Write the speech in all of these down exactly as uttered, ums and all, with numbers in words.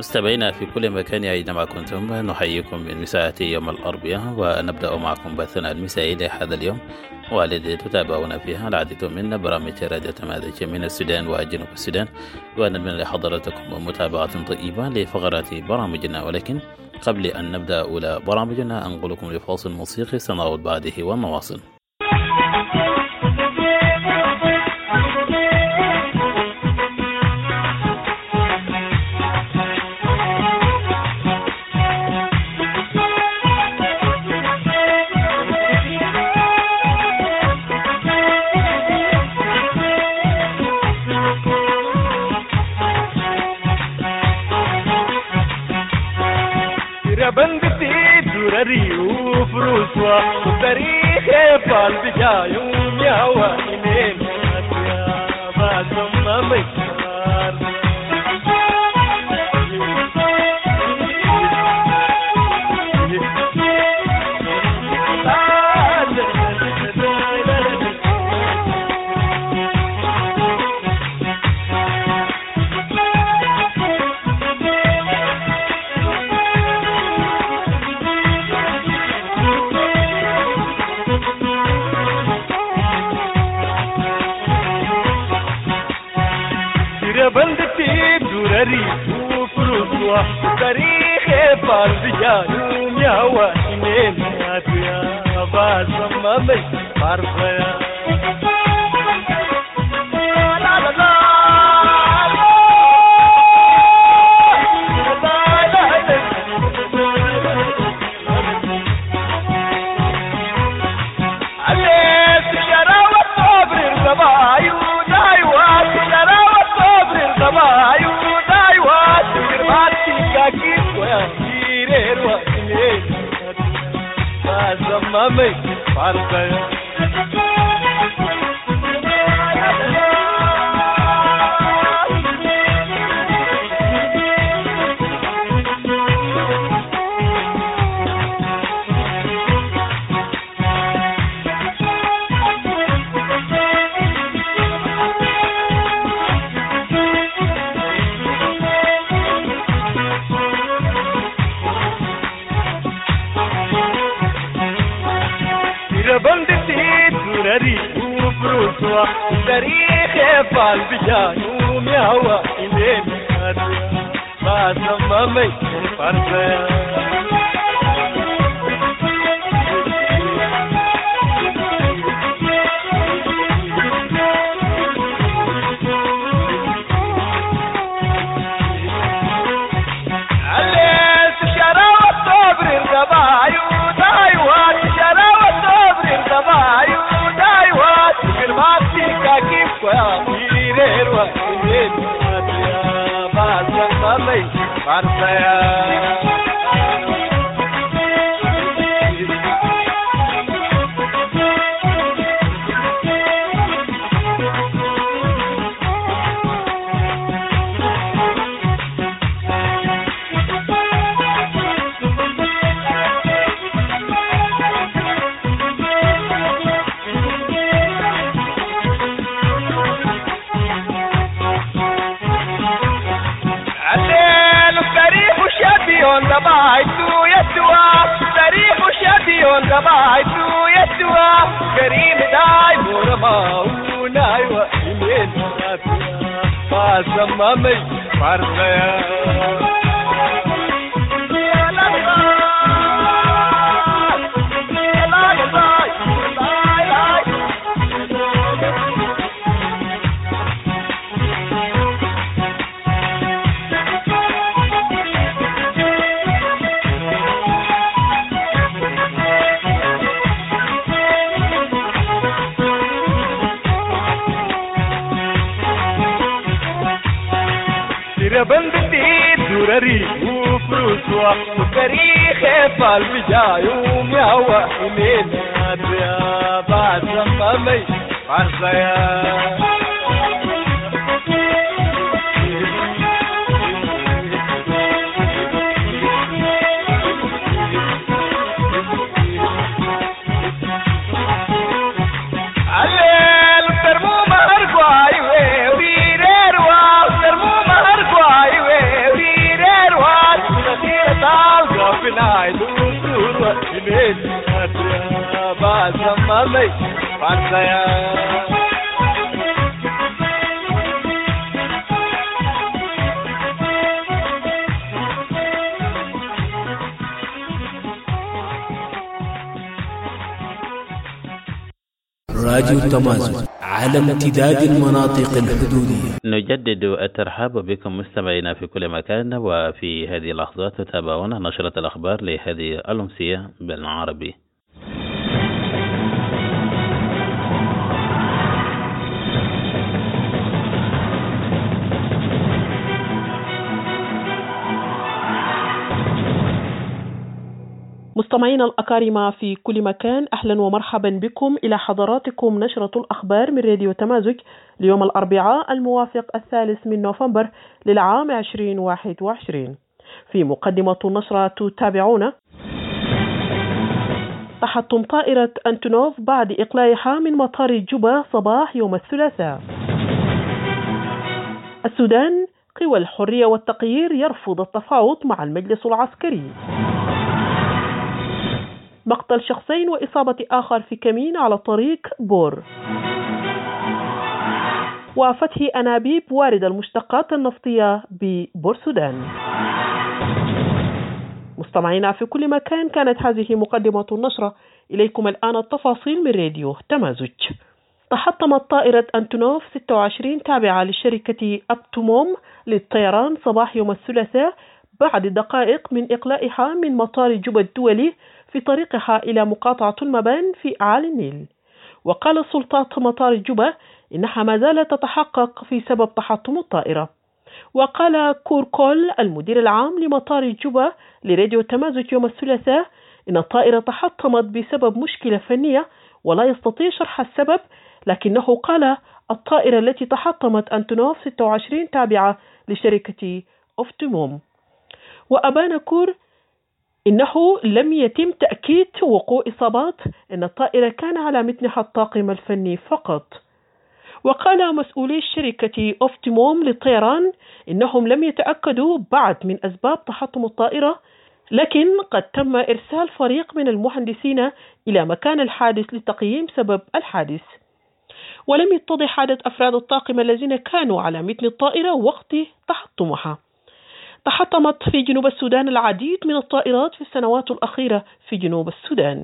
مستمعينا في كل مكان أينما كنتم، نحييكم من مساءة يوم الأربعاء، ونبدأ معكم بثنا المسائي لهذا اليوم، والذي تتابعون فيها العديد من برامج راديو تمازج من السودان وجنوب السودان، ونتمنى لحضراتكم متابعة طيبة لفقرات برامجنا. ولكن قبل أن نبدأ أولى برامجنا أنقل لكم لفاصل موسيقي سنعود بعده ونواصل. بندتي درري وفروسوا وتاريخ بالبجا يوم يا وينين يا باسم مكار بندتي درري وفروسوا تاريخ بالبجا يوم يا وينين يا باسم مكار Mami, parta ya. بندتي درري وفروسوا تاريخ بالبجا يوم يا هوا إلين باسم مامي فرزا تبعتو يسوى تاريخ شبيون تبعتو يسوى كريم داي ورما وناي وإيمين باسم مامي فرزا بندتي درري وفروسوا وتاريخ بالبجا يوم يا وينين يا باسم مامي فرزا ناي دور وإلين أدريا بازمامي فانسيا راديو تمازن على امتداد المناطق الحدودية. نجدد الترحاب بكم مستمعينا في كل مكان، وفي هذه اللحظات تتابعون نشرة الأخبار لهذه الأمسية بالعربي. مستمعينا الأكارم في كل مكان، أهلا ومرحبا بكم إلى حضراتكم نشرة الأخبار من راديو تمازج ليوم الأربعاء الموافق الثالث من نوفمبر للعام عشرين واحد وعشرين. في مقدمة النشرة تتابعون: تحطم طائرة أنتونوف بعد إقلاعها من مطار جوبا صباح يوم الثلاثاء. السودان، قوى الحرية والتغيير يرفض التفاوض مع المجلس العسكري. مقتل شخصين وإصابة آخر في كمين على طريق بور. وفتح أنابيب وارد المشتقات النفطية ببورسودان. مستمعينا في كل مكان، كانت هذه مقدمة النشرة. إليكم الآن التفاصيل من راديو تمازج. تحطمت طائرة أنتونوف ستة وعشرين تابعة لشركة أبتوموم للطيران صباح يوم الثلاثاء بعد دقائق من إقلاعها من مطار جوبا الدولي في طريقها إلى مقاطعة المبان في أعالي النيل. وقال سلطات مطار جوبا إنها ما زالت تتحقق في سبب تحطم الطائرة. وقال كوركول المدير العام لمطار جوبا لراديو تمازج يوم الثلاثاء إن الطائرة تحطمت بسبب مشكلة فنية ولا يستطيع شرح السبب، لكنه قال الطائرة التي تحطمت أنتونوف ستة وعشرين تابعة لشركة أوفتوموم. وأبان كور إنه لم يتم تأكيد وقوع إصابات، إن الطائرة كان على متنها الطاقم الفني فقط. وقال مسؤولي شركة أوفتوموم للطيران إنهم لم يتأكدوا بعد من أسباب تحطم الطائرة، لكن قد تم إرسال فريق من المهندسين إلى مكان الحادث لتقييم سبب الحادث. ولم يتضح عدد أفراد الطاقم الذين كانوا على متن الطائرة وقت تحطمها. تحطمت في جنوب السودان العديد من الطائرات في السنوات الأخيرة في جنوب السودان.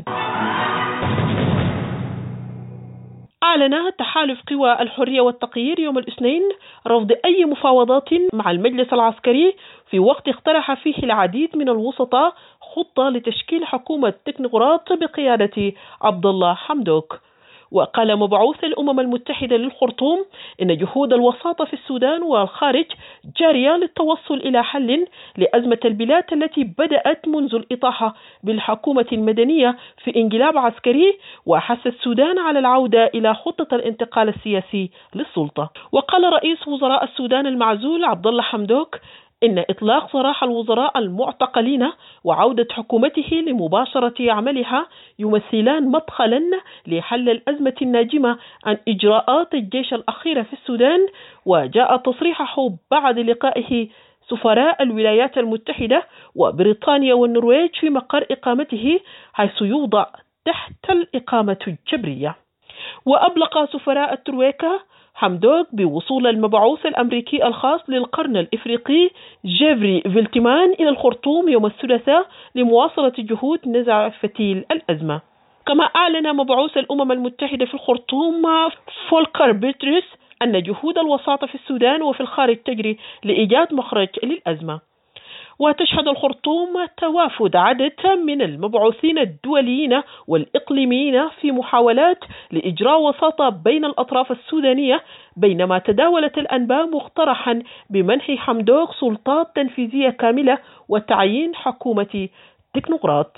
أعلن تحالف قوى الحرية والتغيير يوم الاثنين رفض أي مفاوضات مع المجلس العسكري في وقت اقترح فيه العديد من الوسطاء خطة لتشكيل حكومة تكنوقراط بقيادة عبد الله حمدوك. وقال مبعوث الأمم المتحدة للخرطوم إن جهود الوساطة في السودان والخارج جارية للتوصل إلى حل لأزمة البلاد التي بدأت منذ الإطاحة بالحكومة المدنية في انقلاب عسكري، وحث السودان على العودة إلى خطة الانتقال السياسي للسلطة. وقال رئيس وزراء السودان المعزول عبد الله حمدوك إن إطلاق سراح الوزراء المعتقلين وعودة حكومته لمباشرة عملها يمثلان مدخلا لحل الأزمة الناجمة عن إجراءات الجيش الأخيرة في السودان. وجاء تصريحه بعد لقائه سفراء الولايات المتحدة وبريطانيا والنرويج في مقر إقامته، حيث يوضع تحت الإقامة الجبرية. وأبلغ سفراء الترويكا حمدوك بوصول المبعوث الأمريكي الخاص للقرن الإفريقي جيفري فيلتمان إلى الخرطوم يوم الثلاثاء لمواصلة جهود نزع فتيل الأزمة. كما أعلن مبعوث الأمم المتحدة في الخرطوم فولكر بيتريس أن جهود الوساطة في السودان وفي الخارج تجري لإيجاد مخرج للأزمة. وتشهد الخرطوم توافد عدد من المبعوثين الدوليين والإقليميين في محاولات لإجراء وساطة بين الأطراف السودانية، بينما تداولت الأنباء مقترحا بمنح حمدوك سلطات تنفيذية كاملة وتعيين حكومة تكنوقراط.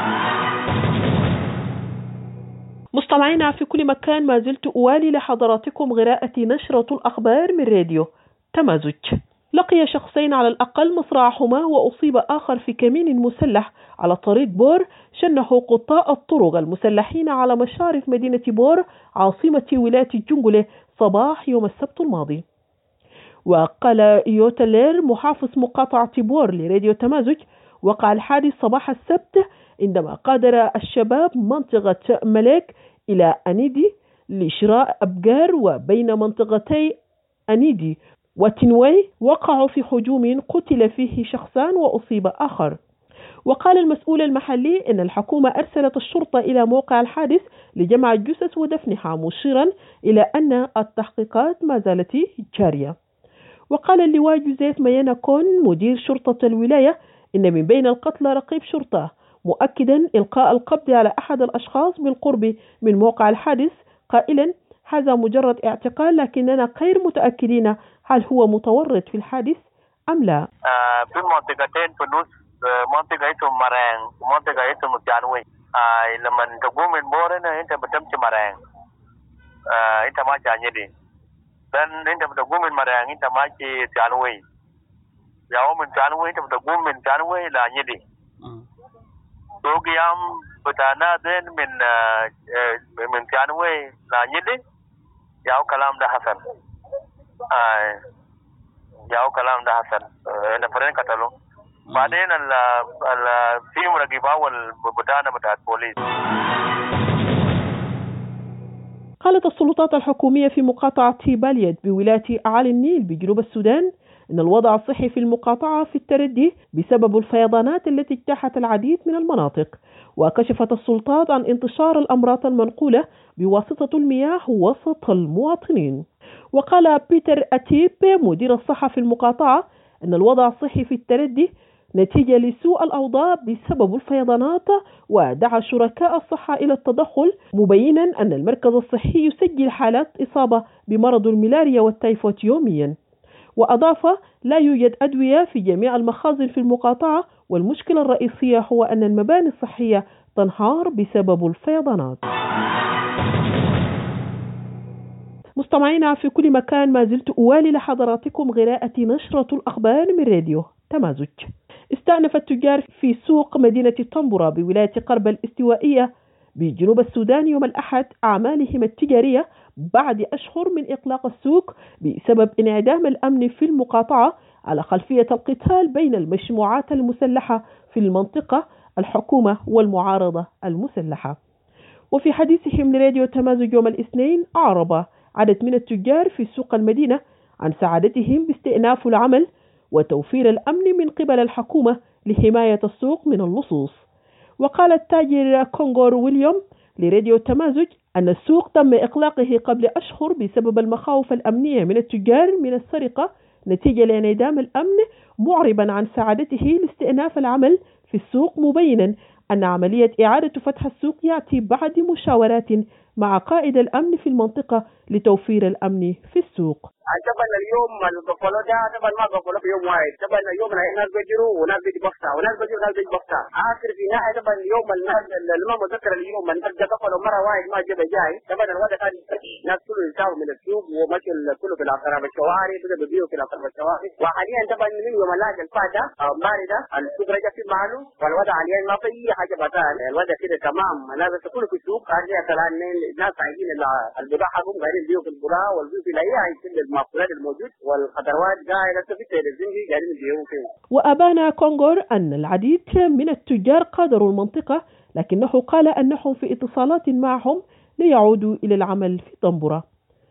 مستمعينا في كل مكان، ما زلت أوالي لحضراتكم غراءة نشرة الأخبار من راديو تمازج. لقي شخصين على الأقل مصرعهما وأصيب آخر في كمين مسلح على طريق بور شنه قطاع الطرق المسلحين على مشارف مدينة بور عاصمة ولاية الجنجلة صباح يوم السبت الماضي. وقال يوتلير محافظ مقاطعة بور لراديو تمازج: وقع الحادث صباح السبت عندما قادر الشباب منطقة ملك إلى أنيدي لشراء أبقار، وبين منطقتي أنيدي وتنوي وقعوا في هجوم قتل فيه شخصان وأصيب آخر. وقال المسؤول المحلي إن الحكومة أرسلت الشرطة إلى موقع الحادث لجمع الجثث ودفنها، مشيرا إلى أن التحقيقات ما زالت جارية. وقال اللواء جوزيف ميانا كون مدير شرطة الولاية إن من بين القتلى رقيب شرطة، مؤكدا إلقاء القبض على أحد الأشخاص بالقرب من موقع الحادث، قائلا هذا مجرد اعتقال لكننا غير متأكدين هل هو متورط في الحادث أم لا. في منطقتين في النص، منطقة اسمها مران ومنطقة اسمها جانوي. لما تقوم من بورنا أنت بتمشي مران، أنت ما جانيدي، dan أنت بتقوم من مران أنت ماشي جانوي، يوم من جانوي أنت بتقوم من جانوي لانيدي. دوغيام بتاعنا دين من من جانوي لانيدي، ياو كلام ده حسن. ياو كلام ده حسن. أنا فرين كتلو. بعدين ال ال في مرقبة والبدانة بتاعت بوليس. قالت السلطات الحكومية في مقاطعة باليد بولاية أعالي النيل بجنوب السودان إن الوضع الصحي في المقاطعة في التردي بسبب الفيضانات التي اجتاحت العديد من المناطق. وكشفت السلطات عن انتشار الأمراض المنقولة بواسطة المياه وسط المواطنين. وقال بيتر أتيب مدير الصحة في المقاطعة أن الوضع الصحي في التردي نتيجة لسوء الأوضاع بسبب الفيضانات، ودعا شركاء الصحة إلى التدخل، مبينا أن المركز الصحي يسجل حالات إصابة بمرض الملاريا والتيفوت يوميا. وأضاف لا يوجد أدوية في جميع المخازن في المقاطعة، والمشكلة الرئيسية هو أن المباني الصحية تنهار بسبب الفيضانات. مستمعينا في كل مكان، ما زلت أوالي لحضراتكم قراءة نشرة الأخبار من راديو تمازج. استأنف التجار في سوق مدينة طنبرة بولاية قرب الاستوائية بجنوب السودان يوم الأحد أعمالهم التجارية بعد أشهر من إغلاق السوق بسبب انعدام الأمن في المقاطعة على خلفية القتال بين المجموعات المسلحة في المنطقة، الحكومة والمعارضة المسلحة. وفي حديثهم لراديو تمازج يوم الاثنين أعرب عدد من التجار في سوق المدينة عن سعادتهم باستئناف العمل وتوفير الأمن من قبل الحكومة لحماية السوق من اللصوص. وقال التاجر كونغور ويليام لراديو تمازج أن السوق تم إغلاقه قبل أشهر بسبب المخاوف الأمنية من التجار من السرقة نتيجة لانعدام الأمن، معربا عن سعادته لاستئناف العمل في السوق، مبينا أن عملية إعادة فتح السوق يأتي بعد مشاورات مع قائد الأمن في المنطقة لتوفير الأمن في السوق. طبعا اليوم البفلو ده طبعا ما بفلو في يوم واحد، طبعا اليوم الناس بيجروا وناس بيجي بفتح وناس بيجي وناس بيجي بفتح. آخر في نهاية طبعا اليوم الناس اللي ما متذكر اليوم الناس ده بفلو مرة واحد ما جاب جاي، طبعا الوضع كان الناس كله يساوي من السوق ومشي كله في الأطراف الشوارع، بده بيبيعوا في الأطراف الشوارع. وحاليا طبعا من يوم الأحد الفاتح باردة السوق رجع في معلو، والوضع حاليا ما في أي حاجة بطال، الوضع كده تمام. الناس كله في السوق هذه كلام الناس عايزين البضاعة حقهم قاعدين بيبيعوا في البضاعة والبيع في الأي عايزين المقولات الموجود والخضروات قاعدة في التلفزيون قاعدين بيبيعوا فيه. وأبان كونغور أن العديد من التجار قادروا المنطقة، لكنه قال أنهم في اتصالات معهم ليعودوا إلى العمل في طنبرة.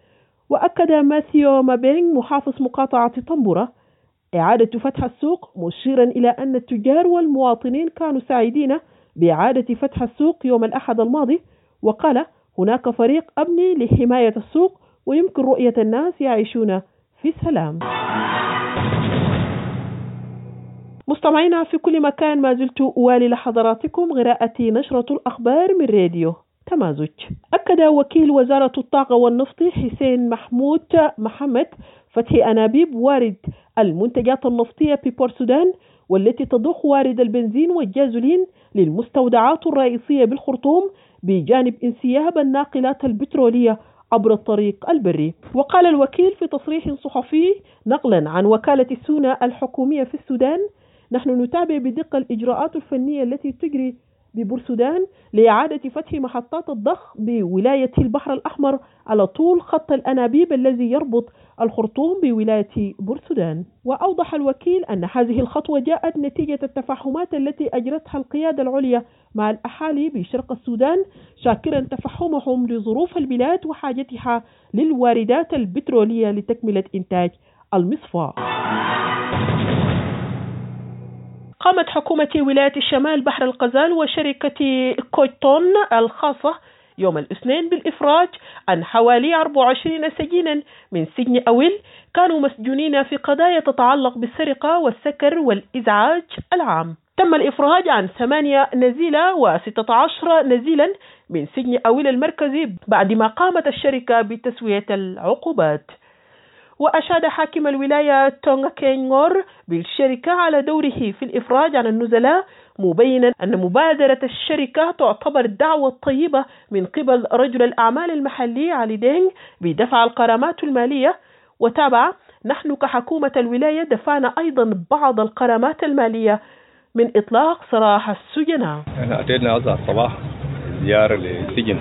وأكد ماثيو مابينغ محافظ مقاطعة طنبرة إعادة فتح السوق، مشيرا إلى أن التجار والمواطنين كانوا سعيدين بإعادة فتح السوق يوم الأحد الماضي. وقال هناك فريق أمني لحماية السوق ويمكن رؤية الناس يعيشون في سلام. مستمعينا في كل مكان، ما زلت أوالي لحضراتكم قراءة نشرة الأخبار من راديو تمازج. أكد وكيل وزارة الطاقة والنفط حسين محمود محمد فتح أنابيب وارد المنتجات النفطية ببور سودان والتي تضخ وارد البنزين والجازولين للمستودعات الرئيسية بالخرطوم بجانب انسياب الناقلات البترولية عبر الطريق البري. وقال الوكيل في تصريح صحفي نقلا عن وكالة سونا الحكومية في السودان: نحن نتابع بدقة الإجراءات الفنية التي تجري ببورسودان لإعادة فتح محطات الضخ بولاية البحر الأحمر على طول خط الأنابيب الذي يربط الخرطوم بولاية بورسودان. وأوضح الوكيل أن هذه الخطوة جاءت نتيجة التفاهمات التي أجرتها القيادة العليا مع الأهالي بشرق السودان، شاكرا تفهمهم لظروف البلاد وحاجتها للواردات البترولية لتكملة إنتاج المصفاة. قامت حكومة ولاية الشمال بحر الغزال وشركة كويتون الخاصة يوم الاثنين بالإفراج عن حوالي أربعة وعشرين سجينا من سجن أويل كانوا مسجونين في قضايا تتعلق بالسرقة والسكر والإزعاج العام. تم الإفراج عن ثمانية نزيلة وستة عشر نزيلا من سجن أويل المركزي بعدما قامت الشركة بتسوية العقوبات. وأشاد حاكم الولاية تونغ كينغور بالشركة على دوره في الإفراج عن النزلاء، مبينا أن مبادرة الشركة تعتبر دعوة طيبة من قبل رجل الأعمال المحلي علي دينغ بدفع الغرامات المالية. وتابع: نحن كحكومة الولاية دفعنا أيضا بعض الغرامات المالية من إطلاق سراح السجناء. احنا أتينا هذا الصباح زيارة لسجن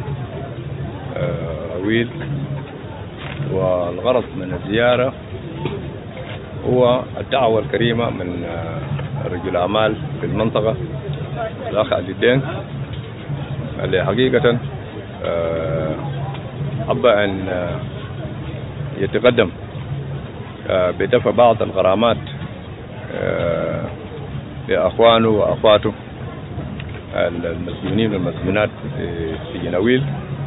أويل، والغرض من الزيارة هو الدعوة الكريمة من رجل أعمال في المنطقة الأخ علي دينغ، اللي حقيقة حب أن يتقدم بدفع بعض الغرامات لأخوانه وأخواته المسجونين والمسجونات في سجن أويل،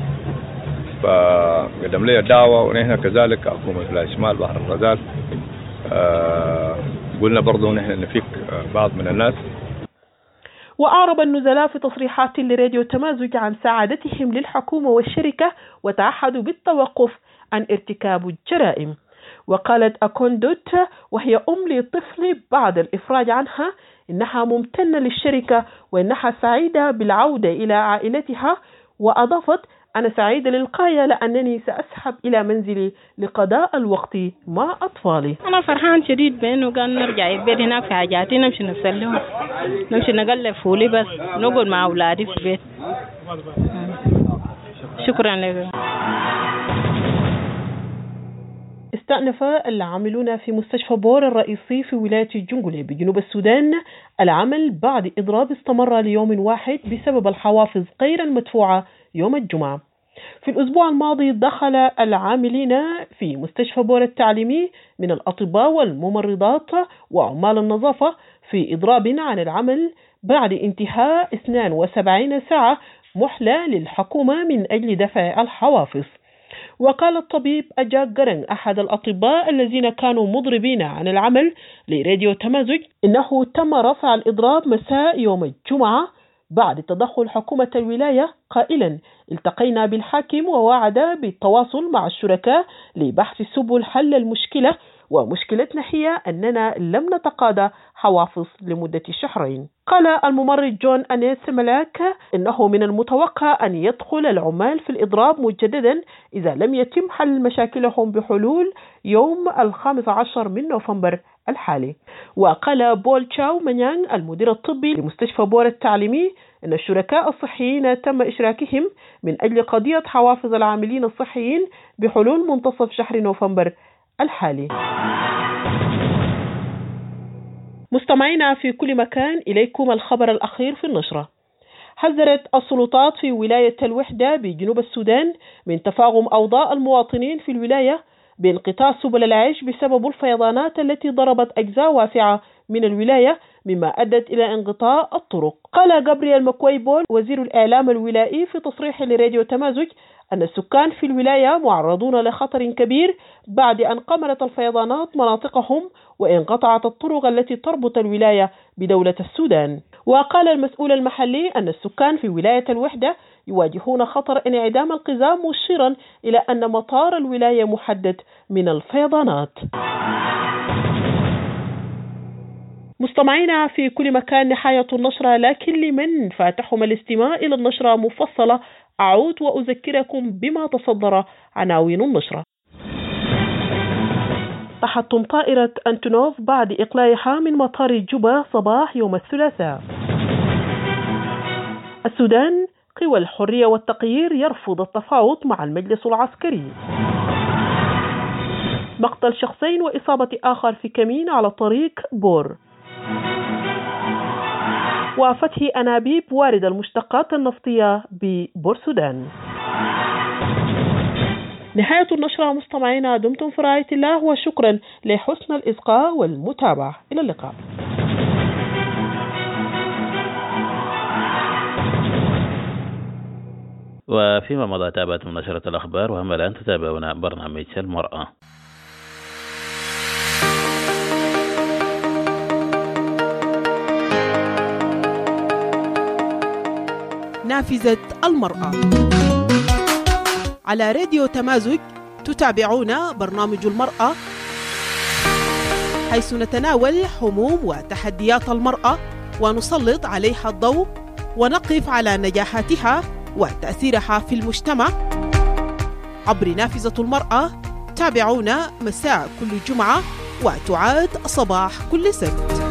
فقدم لي الدعوة. ونحن كذلك حكومة الشمال بحر الغزال آه قلنا برضو نحن نفيك بعض من الناس. وأعرب النزلاء في تصريحات لراديو تمازج عن سعادتهم للحكومة والشركة وتعهدوا بالتوقف عن ارتكاب الجرائم. وقالت أكوندوت وهي أم لطفل بعد الإفراج عنها إنها ممتنة للشركة وإنها سعيدة بالعودة إلى عائلتها. وأضافت: أنا سعيدة للغاية لأنني سأسحب إلى منزلي لقضاء الوقت مع أطفالي. أنا فرحان شديد بأنه كان نرجع البيت هناك في حاجاتي، نمشي نسلم، نمشي نقلب فولي، بس نقعد مع أولادي في البيت. شكرا لك. استأنف العاملون في مستشفى بور الرئيسي في ولاية الجنجلة بجنوب السودان العمل بعد إضراب استمر ليوم واحد بسبب الحوافز غير المدفوعة يوم الجمعة. في الأسبوع الماضي دخل العاملين في مستشفى بور التعليمي من الأطباء والممرضات وعمال النظافة في إضراب عن العمل بعد انتهاء اثنتين وسبعين ساعة مهلة للحكومة من أجل دفع الحوافز. وقال الطبيب أجاك جرن أحد الأطباء الذين كانوا مضربين عن العمل لراديو تمازج إنه تم رفع الإضراب مساء يوم الجمعة بعد تدخل حكومة الولاية، قائلا: التقينا بالحاكم ووعد بالتواصل مع الشركاء لبحث سبل حل المشكلة، ومشكلتنا هي أننا لم نتقاضى حوافز لمدة شهرين. قال الممرض جون أنيس ملاك إنه من المتوقع أن يدخل العمال في الإضراب مجددا إذا لم يتم حل مشاكلهم بحلول يوم الخامس عشر من نوفمبر الحالي. وقال بول تشاو منيان المدير الطبي لمستشفى بور التعليمي إن الشركاء الصحيين تم إشراكهم من أجل قضية حوافز العاملين الصحيين بحلول منتصف شهر نوفمبر الحالي. مستمعينا في كل مكان، إليكم الخبر الأخير في النشرة. حذرت السلطات في ولاية الوحدة بجنوب السودان من تفاقم أوضاع المواطنين في الولاية بانقطاع سبل العيش بسبب الفيضانات التي ضربت أجزاء واسعة من الولاية مما أدت إلى انقطاع الطرق. قال جابرييل مكويبول وزير الإعلام الولائي في تصريح لراديو تمازج أن السكان في الولاية معرضون لخطر كبير بعد أن قمرت الفيضانات مناطقهم وانقطعت الطرق التي تربط الولاية بدولة السودان. وقال المسؤول المحلي أن السكان في ولاية الوحدة يواجهون خطر انعدام الغذاء، مشيرا إلى أن مطار الولاية محدد من الفيضانات. مستمعينا في كل مكان، نهاية النشرة، لكن لمن فاتحهم الاستماع إلى النشرة مفصلة أعود وأذكركم بما تصدر عناوين النشرة. تحطم طائرة أنتونوف بعد إقلاعها من مطار جوبا صباح يوم الثلاثاء. السودان، قوى الحرية والتغيير يرفض التفاوض مع المجلس العسكري. مقتل شخصين وإصابة آخر في كمين على طريق بور. وفتح أنابيب وارد المشتقات النفطية ببورسودان. نهاية النشرة مستمعينا، دمتم في رعاية الله وشكرا لحسن الإصغاء والمتابعة. إلى اللقاء. وفيما مضى تابعتم نشرة الأخبار، وهم الآن تتابعون برنامج المرأة. نافذة المرأة على راديو تمازج. تتابعون برنامج المرأة، حيث نتناول هموم وتحديات المرأة ونسلط عليها الضوء ونقف على نجاحاتها وتأثيرها في المجتمع عبر نافذة المرأة. تابعونا مساء كل جمعة وتعاد صباح كل سبت.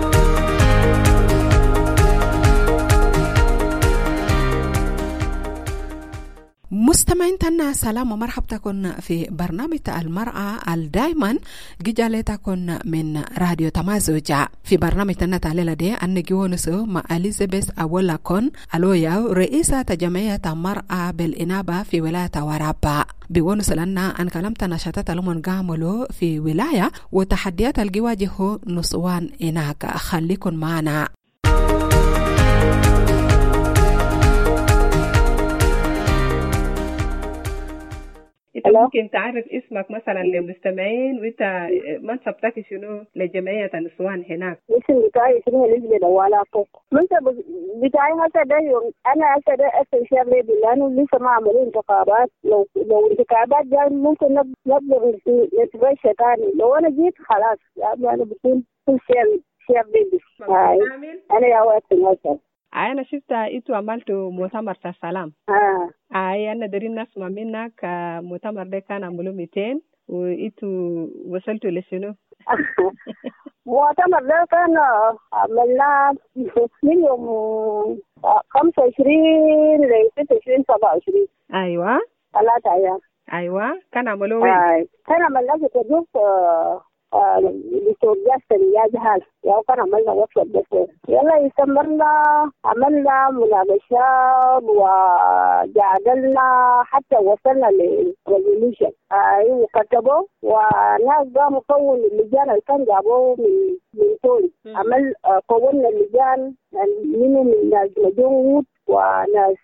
مستمعين سلام ومرحبا تكون في برنامج المرأة الدائما جيجالي تكون من راديو تمازج. في برنامج تنتعليل دي أن جيونسو مع أليزابيث أولا كون ألويا رئيسة جمعية المرأة بالإنابة في ولاية ورابا. بيونس لنا أن كلمت نشاطات لمن قاملوا في ولاية وتحديات الجواجه نسوان إناك. خليكن معنا. انت ممكن تعرف اسمك مثلا للمستمعين، وانت منصبك شنو لجمعية النسوان هناك؟ اسم بتاعي شنو اللي دوالة فوق منصب بتاعي هسه ده انا هسه ده استشار لي لانه لسه ما عملوا انتخابات. لو لو انتخابات جاي ممكن نقدر نتغشى ثاني. لو انا جيت خلاص يعني انا بكون كل شيء شيء بيدي. انا يا وقت مثلا أنا شفت إنتوا عملتوا مؤتمر السلام. آه. أي أنا دارين نسمع منك مؤتمر ده كان عملوا مئتين وإنتوا وصلتوا لشنو؟ مؤتمر ده كان عملناه من يوم خمسة وعشرين لستة وعشرين سبعة وعشرين. أيوة. ثلاثة أيام. أيوة. كان عملوا وين؟ آه. كان عملناه في تجوف دكتور جاسر يا جهال يا كان عملنا وصل بس يلا استمرنا عملنا مناقشات وجادلنا حتى وصلنا لريزوليوشن. ايوه وكتبوا وناس قاموا كون اللجان اللي كان جابوه من من تونس. عمل كونا اللجان منهم ناس مجهود وناس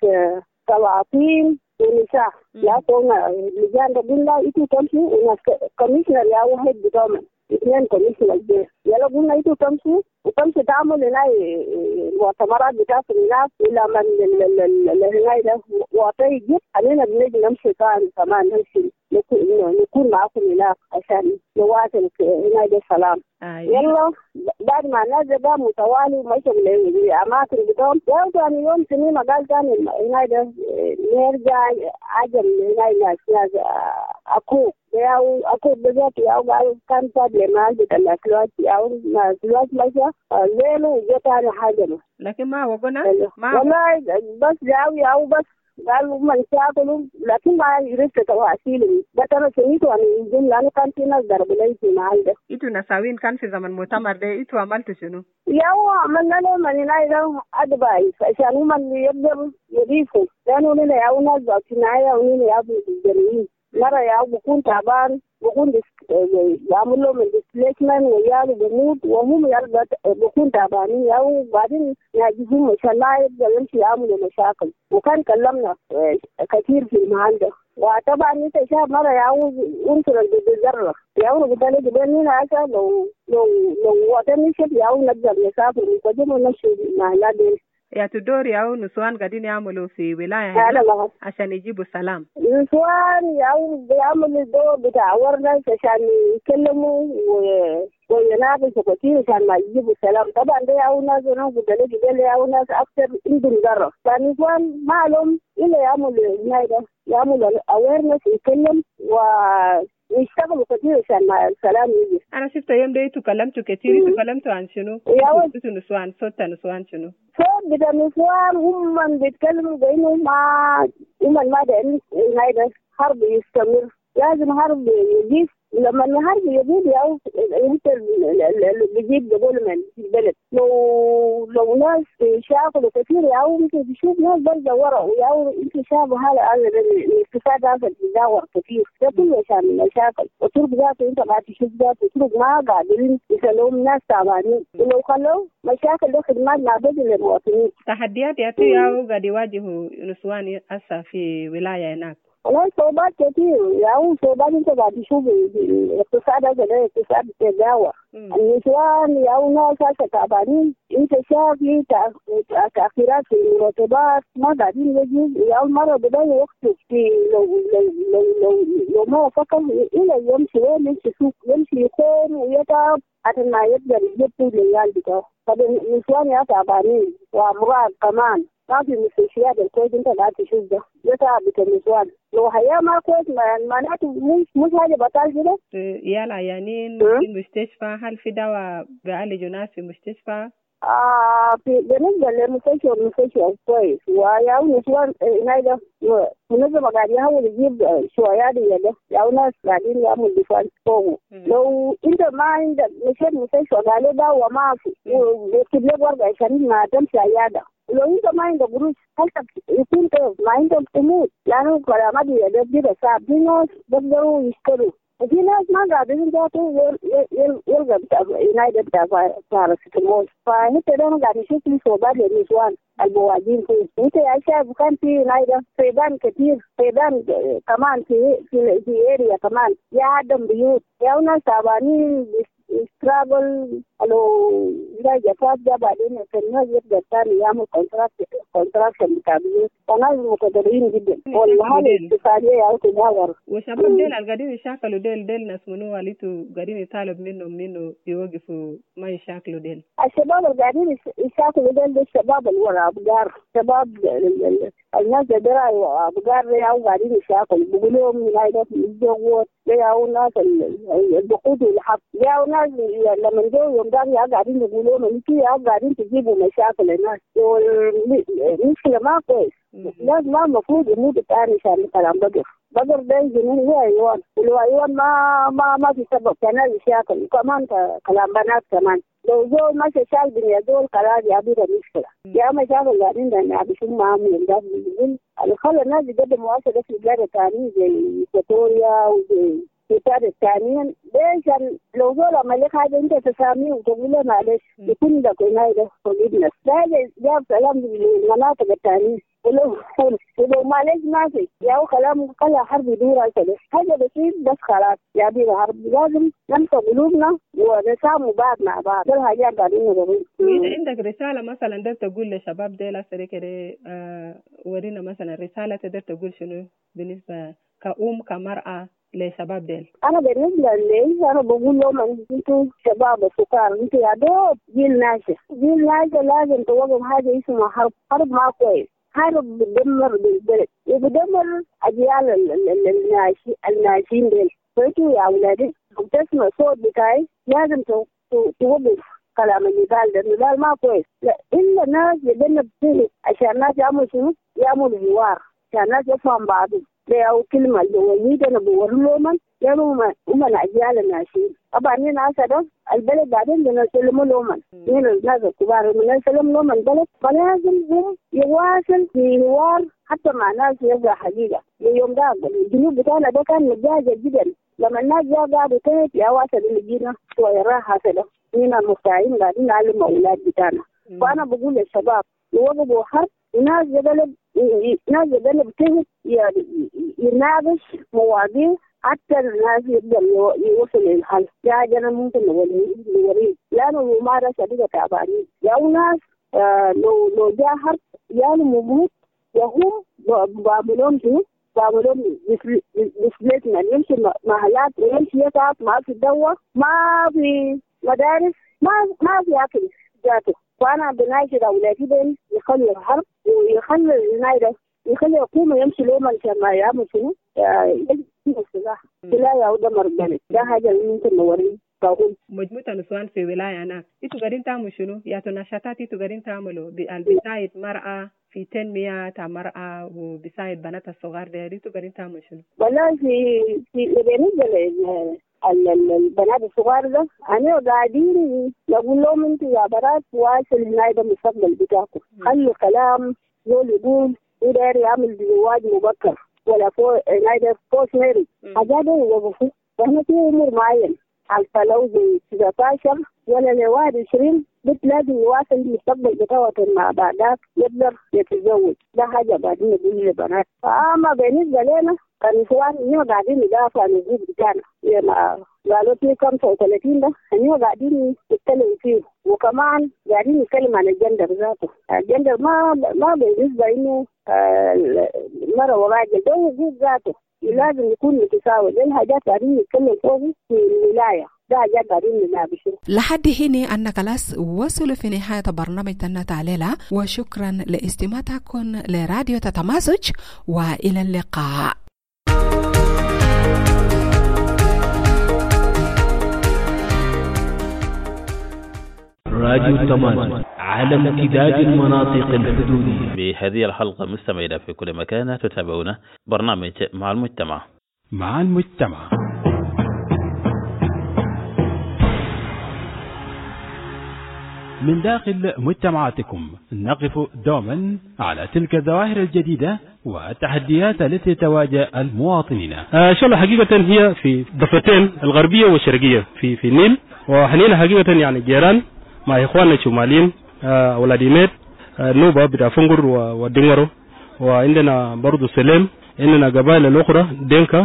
سلاطين ونساء. لا كونا اللجان قلنا إنتوا تمشوا وناس كوميشنر يا واحد بتوعنا اثنين كوميشنر دي يلا قلنا إنتوا تمشوا وتمشوا تعملوا هنا مؤتمرات بتاعت الناس إلى من هنا ده وعطي يجيب علينا بنجي نمشي كان كمان نمشي نكون معكم هناك عشان نواصل هنا ده السلام. يلا بعد ما الناس ده متوالي ومشوا لأماكن بتوعهم يلا ثاني يوم سنين قال ثاني هنا ده نرجع عجم هنا ناس ناس أكو ياو أكو بجات ياو قال كان صاد لمال بتلا كلوات ياو ما كلوات ماشى زينو جت أنا حاجة لكن ما وقنا ما والله بس ياو ياو بس قالوا من شاكلوا لكن ما يريد تواصيل ده أنا سميته عن الجن لأنه كان في ناس ضرب لي في محل ده. إنتوا نساوين كان في زمن مؤتمر ده إنتوا عملتوا شنو؟ ياو عملنا له من هنا ده أدبايس عشان هم اللي يقدروا يضيفوا لأنه هنا ياو ناس ضاغطينها وهنا ياو بالجريمة. مرة ياو بكون تعبان بكون يعمل لهم الديسبليسمنت وياو بموت وهم ياو بكون تعبانين ياو بعدين يجيهم إن شاء الله يبدأ يمشي يعملوا مشاكل. وكان كلمنا كثير في المحل ده وطبعا انت شايف مرة ياو انصر بالذرة ياو بدنا جبنا هذا لو لو لو وطني شوف ياو نقدر نسافر ونقدم ونمشي مع نادي. يا تدوري أو نسوان قاعدين يعملوا في ولاية عشان يجيبوا السلام. نسوان أو بيعملوا الدور بتاع ورناس عشان يكلموا ويناقشوا كتير عشان ما يجيبوا السلام. طبعا ده أو ناس وناس بدل جبل أو ناس أكثر عندهم ضرر. فنسوان معلوم إلا يعملوا هنا يعملوا awareness يتكلم و يشتغلوا كثير عشان ما السلام يجي. أنا شفت يوم ده تكلمتوا كثير، تكلمتوا عن شنو؟ صوت نسوان، صوت نسوان شنو؟ صوت بتاع نسوان هم بيتكلموا بإنه ما هم ما دايرين هذا حرب يستمر، لازم حرب يجيب. لما الحرب يجيب أو أنت اللي بيجيب ديفلوبمنت في البلد. لو لو ناس شافوا كثير أو أنت تشوف ناس برضه ورا، أو أنت شافوا هلا الاقتصاد هذا بيدور كثير، ده كله عشان المشاكل. وطرق ذاته أنت ما تشوف ذاته طرق ما قادرين يخلوهم ناس تعبانين، ولو خلوا مشاكل ده خدمات معبدة للمواطنين. تحديات ياتي أو قاعد يواجهوا نسوان هسه في ولاية هناك. والله صعوبات كثير، يعني صعوبات انت قاعد تشوف الاقتصاد هذا ده اقتصاد تداول. النسوان او ناس هسه تعبانين، انت شايف لي تاخيرات في المرتبات، ما قاعدين يجوا. اول مره بدأ وقت في لو لو لو لو, لو ما فكر الى يمشي وين يمشي سوق يمشي يكون ويتعب حتى ما يقدر يجيب العيال بتاعه. فالنسوان يا تعبانين وامراض كمان، ما في مستشفيات الكويس انت قاعد تشوف ده ده تعب النسوان. لو هيا ما كويس معناته مش مش حاجه بطال كده. يلا عيانين في المستشفى، هل في دواء بيعالجوا ناس في المستشفى؟ آه في بالنسبه للمستشفى المستشفى كويس، ويا نسوان هذا منظمه قاعد يحاول يجيب شويه دي ده، يا ناس قاعدين يعملوا دفاع فوق. لو انت ما عندك مشيت مستشفى قالوا دواء ما في ويكتب لك ورقه عشان ما تمشي عياده. لو انت ما عندك قروش حالتك يكون كيف؟ ما عندك تموت، لانه كلامات ده كده صعب. في ناس بيقدروا يشتروا، وفي ناس ما قادرين يجاتوا يلقى بتاع ينايد بتاع باراسيتامول. فانت ده ما قاعد نشوف في صعوبات للنسوان المواجهين فيه. انت يا شايف كان في نايده فيضان كثير، فيضان كمان في في في اريا كمان يا عدم بيوت، يا ناس تعبانين ترابل. لو لا جفاف ده بعدين الناس يقدر ثاني يعمل كونتراكت كونتراكشن بتاع بيوت، فناس مقدرين جدا. والحالة الاقتصادية يا تدهور. وشباب ديل القاعدين يشاكلوا ديل ديل ناس منو واليتو قاعدين يطالب منهم منه يوقفوا ما يشاكلوا ديل. الشباب القاعدين يشاكلوا ديل ده الشباب اللي ورا أبقار، شباب الناس دراي وأبقار ياو قاعدين يشاكلوا بيقولوا لهم هاي الجوات ياو ناس البقود والحق ياو ناس لما جو يوم داري قاعدين يقولوا لهم انتي قاعدين تجيبوا مشاكل الناس. المشكلة ما كويس، الناس ما المفروض يموت تاني عشان الكلام بقر بقر ده يجنون هو أيوان، ولو أيوان ما ما ما في سبب كان يشاكل. وكمان كلام بنات كمان لو زول ما شال بني زول كلام يعبير المشكلة يا مشاكل قاعدين لأن بيشوف معهم الناس بيقول اللي خلى الناس يقدموا مؤسسة في بلاد الثانية زي إيطاليا وزي البلاد الثانيين. ليش لو زول عمل لك حاجة أنت تساميه وتقول له معلش يكون لك هنا forgiveness. ده جاب كلام للمناطق الثانية ولو ولو معلش ما في ياو كلام كلا حرب يدور كده حاجة بسيط بس خلاص يا بينا حرب. لازم نمسك قلوبنا ونسامو بعض مع بعض. ده الحاجات قاعدين نقول. وإذا عندك رسالة مثلا ده تقول لشباب ده لا سري كده آه ورينا مثلا رسالة تقدر تقول شنو بالنسبة كأم كمرأة لشباب ديل. أنا بالنسبة لي أنا بقول لهم أنتوا شباب السكر أنتوا يا دوب جيل ناشئ، جيل ناشئ لازم توقف حاجة اسمها حرب. حرب ما كويس، حرب بتدمر بالبلد وبدمر أجيال الناشئين ديل. فأنتوا يا أولادي بتسمع صوت بتاعي لازم توقف كلام النضال ده. النضال ما كويس، لا إلا ناس يبنى بسهل عشان الناس يعملوا شنو؟ يعملوا جوار عشان الناس يفهم بعضهم. أو كلمة الجواليد أنا بوري لهم يعني هم هم الأجيال الناشئين. طبعا هنا هسه البلد بعدين بنسلموا لهم هنا الناس الكبار بنسلم لهم البلد، فلازم هم يواصل في حوار حتى مع ناس يبقى حقيقة. اليوم ده الجنوب بتاعنا ده كان متجاهل جدا، لما الناس جا قعدوا تحت يا واصل اللي جينا شوية راحة كده هنا المفتاحين قاعدين نعلم أولاد بتاعنا. فأنا بقول للشباب يوقفوا حرب، وناس جبل ناس جبل بتهت يناقش مواضيع حتى الناس يقدر يوصل للحل. يا جنا ممكن نوريه لأنه ممارسة شديدة تعبانين. يا ناس آه لو لو جاء حرب يعني موجود وهم بابلون شنو بابلون ديسبليسمنت، يمشي محلات ويمشي يتعب، ما في دواء ما في مدارس ما ما في أكل ذاته. وأنا بناشد أولادي بين يخلوا الحرب ويخلوا النايدة يخلوا يقوموا يمشي لهم عشان ما يعملوا شنو يجب السلاح. ولاية أو دمر البلد. ده حاجة ممكن نوريه تقول. مجموعة نسوان في ولاية هناك إنتوا قاعدين تعملوا شنو؟ يا نشاطات إنتوا قاعدين تعملوا بساعد مرأة في تنمية مرأة وبساعد بنات الصغار ده إنتوا قاعدين تعملوا شنو؟ والله في في بالنسبة لل البنات الصغار ده أنا قاعدين نقول لهم أنتوا يا بنات واصل هنا ده المستقبل بتاعكم. خلوا كلام يقول يقول يقدر يعمل زواج مبكر ولا فو نايدر فوش ميري حاجات يوقفوا. فإحنا في أمور معين على لو زي تسعة عشر ولا لواحد وعشرين بيت لازم يواصل المستقبل بتاعه مع بعدك يقدر يتزوج. ده حاجة بعدين نقول للبنات. أما بالنسبة لنا كنسوان إنه قاعدين ندافع عن الزوج بتاعنا لما قالوا في خمسة وثلاثين ده إنه قاعدين نتكلم فيه وكمان قاعدين نتكلم عن الجندر ذاته. الجندر ما ما بالنسبة إنه المرأة وراجل ده وجود ذاته لازم يكون متساوي. لأن حاجات قاعدين نتكلم فيه في الولاية ده حاجات قاعدين نناقشها. لحد هنا أن خلاص وصلوا في نهاية برنامج تنت عليلا وشكرا لاستماعكم لراديو تتمازج وإلى اللقاء. راديو تمازج على امتداد المناطق الحدودية. بهذه الحلقة مستمعين في كل مكان تتابعون برنامج مع المجتمع. مع المجتمع من داخل مجتمعاتكم نقف دوما على تلك الظواهر الجديدة والتحديات التي تواجه المواطنين. آه شو حقيقة هي في ضفتين الغربية والشرقية في في النيل، وحنينا حقيقة يعني جيران مع إخواننا الشماليين آه ولاديمير آه نوبة بتاع فنجر ودينغرو، وعندنا برضو سليم، عندنا قبائل الأخرى دينكا.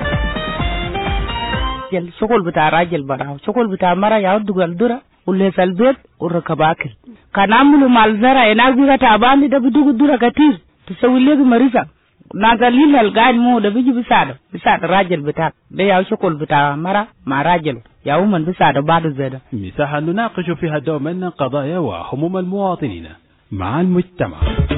الشغل بتاع راجل براو شغل بتاع مرة يعود الدرة واللي في البيت والركب أكل. كان عملوا مع الزرع هناك بيجا تعبان ده بدوق الدرة كتير تسوي لي مريضة نازلين القاعد مو ده بيجي بيساعد بيساعد الراجل بتاع ده يا شغل بتاع مرة مع راجل يا ومن بيساعد بعض الزيادة. مساحة نناقش فيها دوما قضايا وهموم المواطنين مع المجتمع.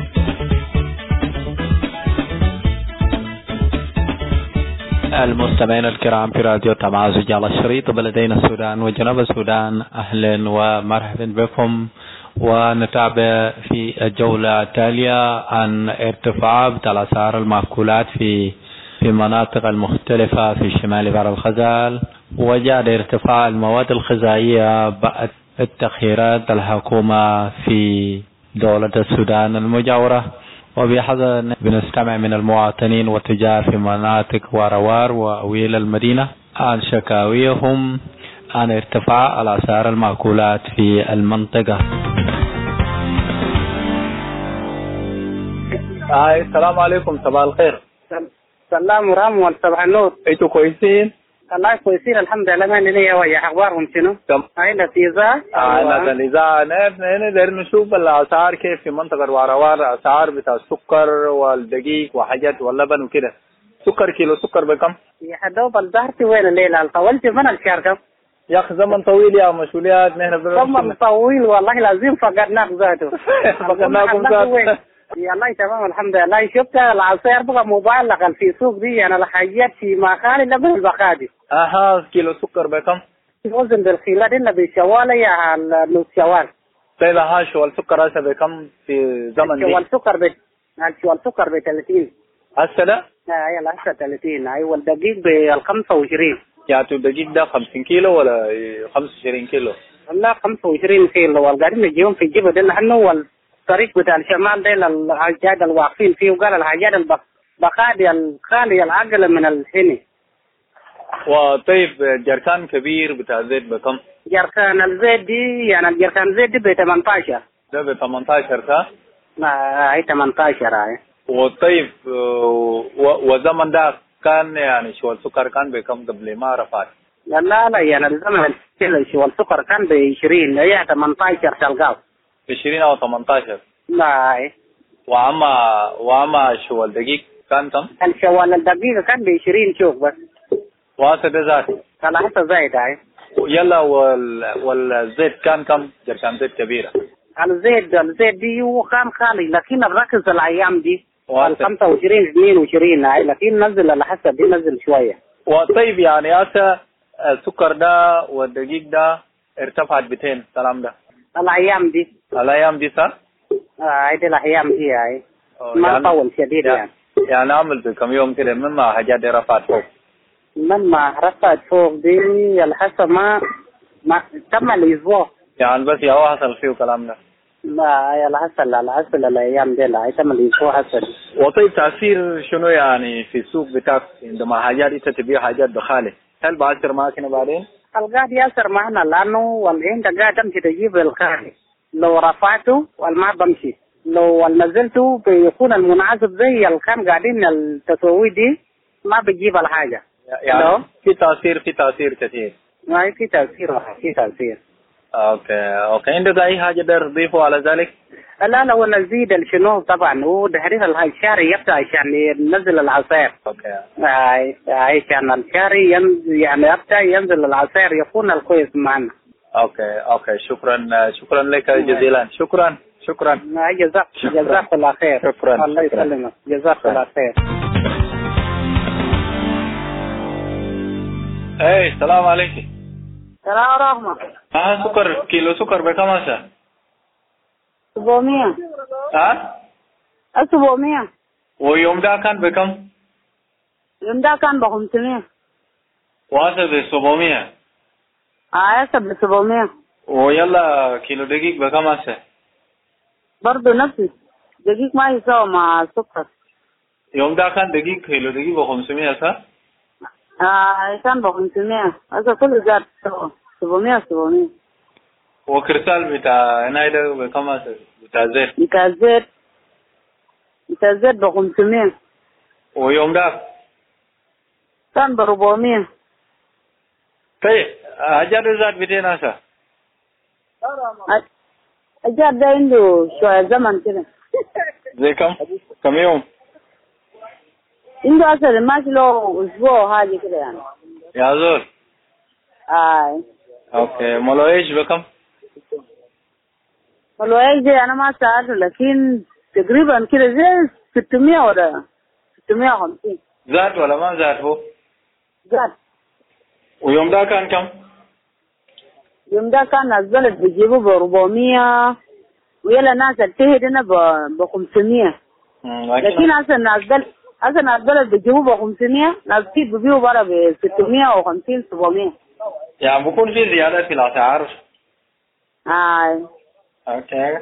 المستمعين الكرام في راديو تمازج على الشريط بلدين السودان وجنوب السودان، أهلا ومرحبا بكم، ونتابع في الجولة التالية عن ارتفاع أسعار المأكولات في في مناطق المختلفة في شمال بحر الغزال، وجاء ارتفاع المواد الغذائية بعد التخييرات الحكومة في دولة السودان المجاورة. وبحضر بنستمع من المواطنين والتجار في مناطق واروار وأويل المدينة عن شكاويهم عن ارتفاع الأسعار المأكولات في المنطقة. آه السلام عليكم، صباح الخير. سلام ورحمة والصباح النور. أنتوا كويسين؟ والله كويسين الحمد لله. ما لي ويا أخبارهم شنو؟ تم. هاي نتيجة. آه نتيجة. نقدر نشوف الأسعار كيف في منطقة واروار، أسعار بتاع السكر والدقيق وحاجات واللبن وكده. سكر كيلو سكر بكم؟ يا حدوب الظهرتي وين الليلة؟ طولت من الشهر كم؟ يا أخي زمن طويل يا مسؤوليات نحن. زمن طويل والله لازم فقدناك ذاته. فقدناكم ذاته. يلا تمام الحمد لله. شفت العصير بقى مبالغ في سوق دي، انا الحاجات في مخالي لبن البقادي. اها كيلو سكر بكم؟ وزن بالخيلات الا بشوال يا نص شوال. طيب ها شوال سكر هسه بكم في زمن دي؟ شوال سكر ب شوال سكر ب ثلاثين هسه ده؟ اه يلا هسه ثلاثين. ايوه الدقيق ب خمسة وعشرين. يا تو الدقيق ده خمسين كيلو ولا خمسة وعشرين كيلو؟ لا خمسة وعشرين كيلو، والقاعدين نجيهم في الجبل ده لانه الطريق بتاع الشمال ده الحاجات الواقفين فيه، وقال الحاجات البقادي الخالية العقل من الهني. وطيب جركان كبير بتاع زيت بكم؟ جركان الزيت دي يعني الجركان زيت دي ب ثمانية عشر. ده ب ثمانية عشر صح؟ لا هي ثمانية عشر هاي. وطيب وزمن ده كان يعني شو السكر كان بكم قبل ما رفعت؟ لا لا لا يعني الزمن شو السكر كان ب عشرين، هي ثمانية عشر تلقاه. عشرين أو ثمانية عشر. لا هاي. وأما وأما شو الدقيق كان كم؟ الشوال الدقيقة كان ب عشرين شوك بس. وهذا ده زاد. كان حتى زايد هاي. يلا وال والزيت كان كم؟ جركان زيت كبيرة. الزيت الزيت دي هو كان خالي، لكن الركز الأيام دي ال خمسة وعشرين اثنين وعشرين هاي، لكن نزل على حسب دي نزل شوية. وطيب يعني هسه السكر ده والدقيق ده ارتفعت بتين الكلام ده الايام دي الايام دي صح؟ هاي دي الايام دي هاي ما يعني طول شديد يعني يعني عمل بكم يوم كده مما حاجات دي رفعت فوق مما رفعت فوق دي الحسب ما ما تم الاسبوع يعني بس يا هو حصل فيه الكلام ده لا يا الحصل الحصل الايام دي لا تم الاسبوع حصل. وطيب تاثير شنو يعني في السوق بتاعك عندما حاجات انت تبيع حاجات بخالي هل بأثر معك هنا بعدين؟ القاعد يأثر معنا لانه والانت قاعد تمشي تجيب الخالي لو رفعته والما بمشي لو نزلته بيكون المناسب زي اللي كان قاعدين التسوي دي ما بتجيب الحاجه يعني لو. في تاثير في تاثير كثير ما في تاثير في تاثير اوكي اوكي عندك اي حاجه بدر تضيفه على ذلك؟ لا لو نزيد الشنو طبعا هو تحرير الشاري يبدا عشان ينزل العصير. اوكي هاي هاي عشان الشاري يعني يبدا ينزل العصير يكون الكويس معنا. اوكي اوكي شكرا شكرا لك جزيلا شكرا شكرا جزاك جزاك الله خير شكرا الله يسلمك جزاك الله خير. ايه السلام عليكم. السلام ورحمة. اه سكر كيلو سكر بكم هسه؟ سبعمية. ها؟ سبعمية. ويوم ده كان بكم؟ يوم ده كان بخمسمية. وهسه بسبعمية. اه هسه بسبعمية. ويلا كيلو دقيق بكم هسه؟ برضه نفسي دقيق ما يساوي مع السكر. يوم ده كان دقيق كيلو دقيق بخمسمية صح؟ اه كان بخمسمية هسه كل زاد سبعمية سبعمية. وكرسال بتاع هنا ده بكم هسه؟ بتاع زيت؟ بتاع زيت بتاع زيت بخمسمية. ويوم ده؟ كان بربعمية. طيب حاجات زاد بتين هسه؟ الجار ده عنده شوية زمن كده. زي كم؟ كم يوم؟ عنده أصلا ماشي له أسبوع حاجة كده يعني. يا زول. آي. أوكي ملو إيش بكم؟ ملو إيش دي أنا ما سألته لكن تقريبا كده زي ستمية ولا ستمية وخمسين. زاد ولا ما زاد هو؟ زاد. ويوم ده كان كم؟ يوم ده كان نزلت بيجيبوا بربعمية ويلا ناس التهد هنا بخمسمية. لكن هسه نزل هسه نزلت بيجيبوا بخمسمية ناس كتير بيبيعوا برا بستمية وخمسين سبعمية. يعني بكون في زيادة في الأسعار. آه. أوكي.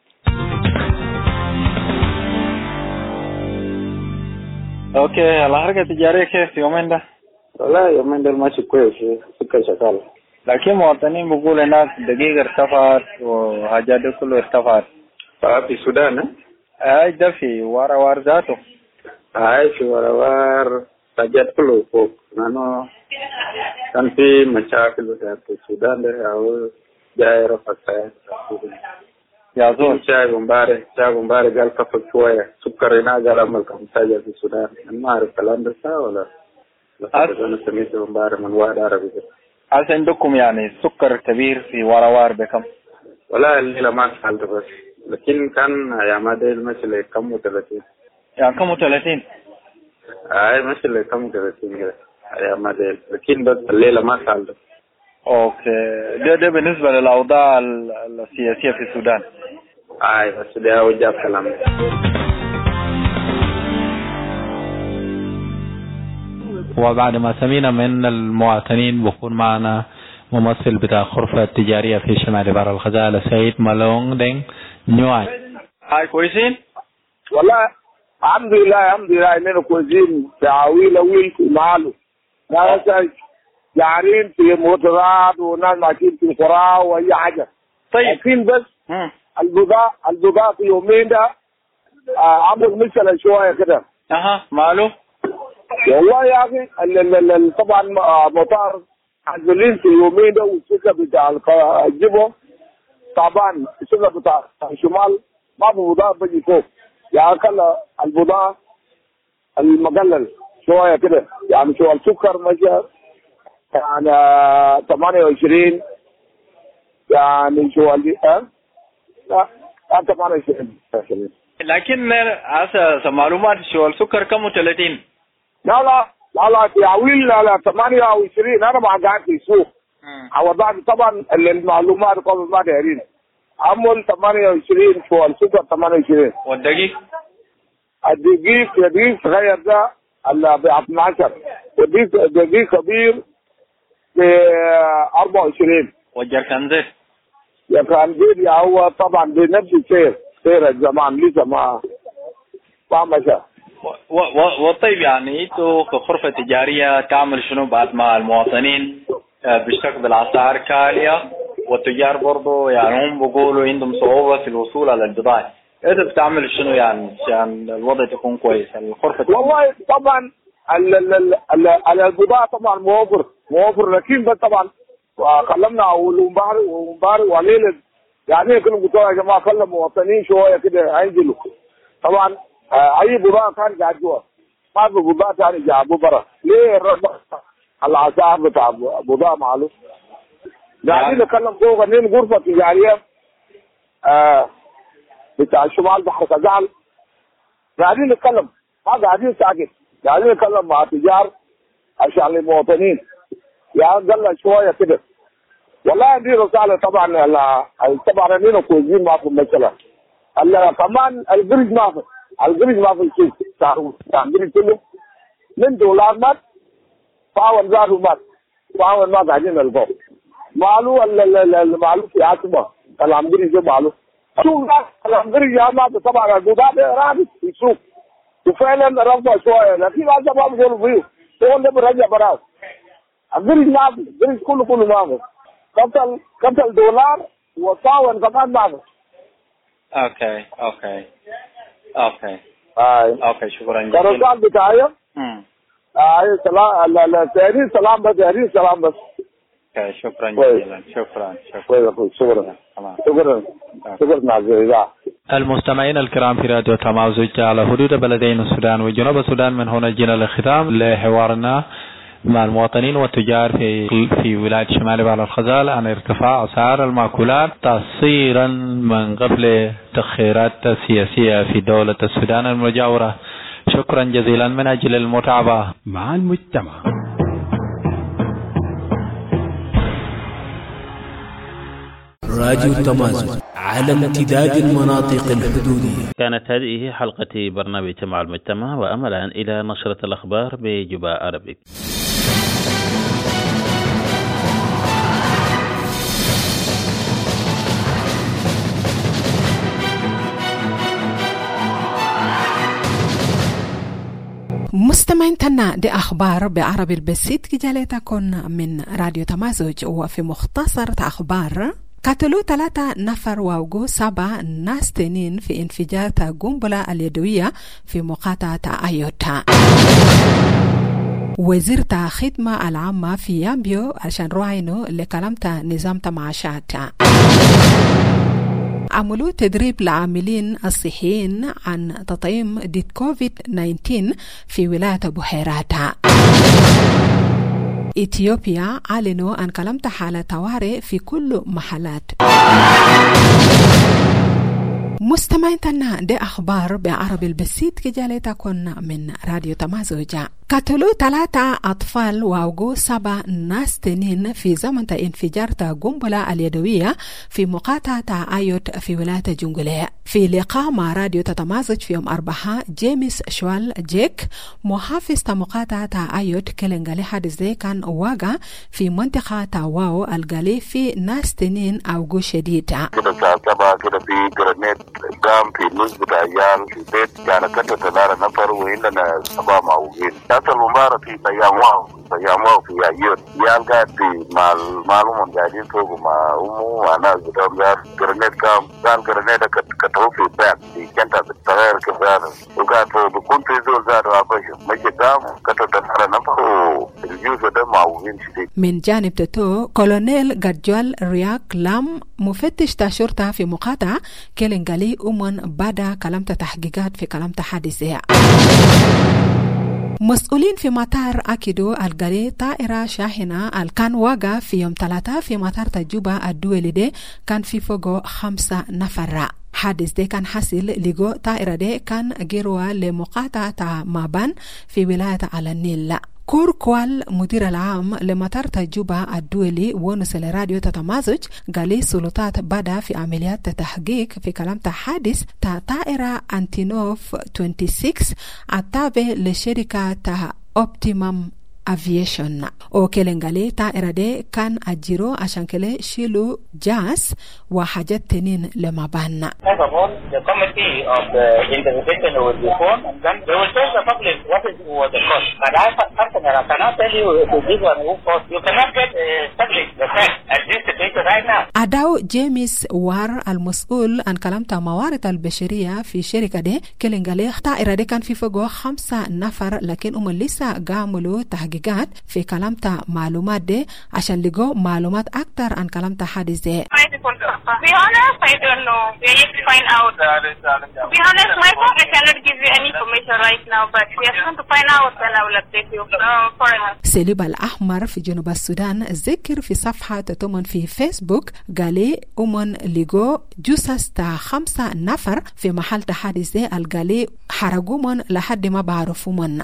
أوكي الحركة التجارية كيف يومين ده؟ والله يومين ده ماشي كويس سكر شغال. لكن مواطنين بيقول هناك دقيقة ارتفعت وحاجات دي كله ارتفعت. في السودان؟ أي ده في واروار ذاته. أي في واروار حاجات كله فوق لأنه كان في مشاكل في السودان ده أو جاي رفع السعر. يا زول. شاي مبارك شاي مبارك قال كفر شوية سكر هنا قال عمل كم حاجة في السودان ما أعرف الكلام ده صح ولا؟ أنا سميته مبارك من واحد عربي. هل عندكم يعني سكر كبير في واروار بكم؟ ولا الليلة ما سألت بس لكن كان يا مادة المثل كم وثلاثين. يعني كم وثلاثين؟ أي مثل كم وثلاثين كده يا مادة لكن بس الليلة ما سألت. أوكي ده ده بالنسبة للأوضاع السياسية في السودان. أي بس ده وجه كلام. وبعد ما سمينا من المواطنين بكون معنا ممثل بتاع الغرفة التجارية في شمال بحر الغزال سيد مالونج دين نيواي. هاي كويسين؟ والله الحمد لله الحمد لله اننا كويسين تعاويل ويل معلو ناس جارين في موترات وناس ماشيين في القرى واي حاجه. طيب لكن بس البضاعة البضاعة في يومين ده عمل مثلا شويه كده. اها ماله؟ والله يا اخي طبعا مطار عزلين في يومين ده والسكه بتاع الجبهه طبعا السكه بتاع الشمال ما في بضاعه بيجي فوق يعني خلى البضاعه المقلل شويه كده يعني شو السكر ماشي يعني ثمانية وعشرين يعني شو اللي ها لا ثمانية وعشرين لكن هسه معلومات شو السكر كم وثلاثين. لا لا لا لا تعويل على ثمانية وعشرين أنا ما قاعد في السوق. عوضات طبعا المعلومات قبل ما دايرين. عمل ثمانية وعشرين فوق السوق ثمانية وعشرين. والدقيق؟ الدقيق الدقيق صغير ده اللي ب اثنا عشر. الدقيق دقيق كبير ب أربعة وعشرين. والجركان زيت؟ جركان زيت هو طبعا بنفس السير سير الزمان لسه ما ما مشى. وطيب يعني انتوا كغرفة تجارية تعمل شنو بعد ما المواطنين بيشتكوا بالاسعار كالية والتجار برضو يعني هم بيقولوا عندهم صعوبة في الوصول على البضائع، انت بتعمل شنو يعني عشان الوضع يكون كويس الغرفة؟ والله طبعا على البضاعة طبعا موفر موفر لكن بس طبعا كلمنا والمباري ومباري وليلة يعني كلهم قلتوا يا جماعة خلوا المواطنين شوية كده ينزلوا. طبعا اي بضاعة كان قاعد جوا ما في بضاعة ثاني جابوا برا ليه الرد الاسعار بتاع بضاعة معلوم قاعدين نتكلم فوق انين غرفة تجارية آه بتاع شمال بحر كزعل قاعدين نتكلم ما قاعدين ساكت قاعدين نتكلم مع تجار عشان المواطنين يعني قلنا شوية كده والله عندي رسالة طبعا طبعا اننا كويسين ما في المسألة كمان البرج ما في البرج ما في السوق تعمل كله من دولار مات فاون زادوا مات فاون ما قاعدين نلقاه معلو المعلو في عتبة كلام برج معلو شو كلام برج ما طبعا البضاعة رابط في السوق وفعلا رفضوا شوية لكن هذا ما بيقولوا فيه هو اللي برجع براه البرج ما في البرج كله كله ما في قتل قتل دولار وفاون كمان ما في. اوكي اوكي اوكي اي اوكي شكرا جزيلا. الرسالة بتاعي امم اي سلام لا لا تهريب سلام بس تهريب سلام بس. اوكي شكرا جزيلا. شكرا شكرا شكرا شكرا شكرا عزيزي. المستمعين الكرام في راديو تمازج على حدود بلدين السودان وجنوب السودان، من هنا جينا الختام لحوارنا مع المواطنين والتجار في في ولاية شمال بحر الغزال عن ارتفاع أسعار المأكولات تأثيرا من قبل تأخيرات سياسية في دولة السودان المجاورة. شكرا جزيلا من أجل المتابعة مع المجتمع. راديو تمازج على امتداد المناطق الحدودية. كانت هذه حلقة برنامج مع المجتمع، وأملا إلى نشرة الأخبار بجباء عربي. مستمعين تنا دي أخبار بعربي البسيط جالتكم من راديو تمازج. وفي مختصر أخبار قتلوا ثلاثة نفر ووقوا سبع ناس تانيين في انفجار قنبلة اليدوية في مقاطعة أيوتا. وزير الخدمة العامة في يامبيو عشان روعينو لكلامة نظام معاشات. عملوا تدريب لعاملين الصحيين عن تطعيم ضد كوفيد تسعة عشر في ولاية بحيرات. إثيوبيا أعلنوا عن كلامة حالة طوارئ في كل محلات. مستمعين تنا دي أخبار بعربي البسيط كجالتكم من راديو تمازج. قتلوا ثلاثة أطفال ووقوا سبع ناس تنين في زمن انفجار قنبلة اليدوية في مقاطعة أيوت في ولاية جنجولية. في لقاء مع راديو تتمازج في يوم أربعاء، جيمس شوال جيك محافظ مقاطعة أيوت كلنجالي حادث ذي كان واقع في منطقة تاواو القالي في ناس تنين أوقوا شديدة. كده ساعة كده في جرانيت قام في نسبة عيال في بيت يعني كده تنار نفر وإننا سبا موجين. هذا المباراة في تيامواو تيامواو في أيوت يال قاعد في مع المعلومة قاعدين فوق مع أمه وأنا قدام قاعد جرانيت قام كان جرانيت كتهو في بيت في كنتا بالتغير كذا وقاعد بكون في زول زاد وابشر ماشي قام كده تنار نفر والجيوش ده موجين شديد. من جانب تتو كولونيل جادجوال رياك لام مفتش الشرطة في مقاطعة كلنجالي أمون بعد كلامة تحقيقات في كلامة حادثة. مسؤولين في مطار أكيدو القري طائرة شاحنة كان واقع في يوم ثلاثة في مطار تجوبة الدولي دي كان في فوقه خمسة نفر. حادث دي كان حاصل لقو طائرة دي كان جيروا لمقاطعة مابان في ولاية على النيل. كور كوال مدير العام لمطار تجوبة الدولي ونس لراديو تتمازج قال سلطات بدا في عمليات تحقيق في كلام حادث تا طائرة أنتينوف ستة وعشرين التابع لشركة أوبتيمم aviation o kelengale طائرة دي كان أجيرو عشان كله شيلو جاس وحاجات تنين لما بانا. First of all, the committee of the investigation will be formed and then they will tell the public what is was the cost. But I personally I cannot tell you to this one who cost. You cannot get establish the fact at this situation right now. أداو جيمس وار المسؤول عن كلام موارد البشرية في شركة دي كلengale طائرة دي كان في فوقه خمسة نفر لكن هم لسه قاملوا تحقيق في كلام تا معلومات دي عشان لقوا معلومات أكتر عن كلام تا حادث دي. To be honest, I don't know. We need to find out. To be honest, my phone, I cannot give you any information right now, but we are trying to find out and I will update you. Um, سليب الأحمر في جنوب السودان ذكر في صفحة تتمن في فيسبوك قالي أمن لقوا جثث تا خمسة نفر في محل تحادث دي القالي حرقوا من لحد ما بعرفوا من.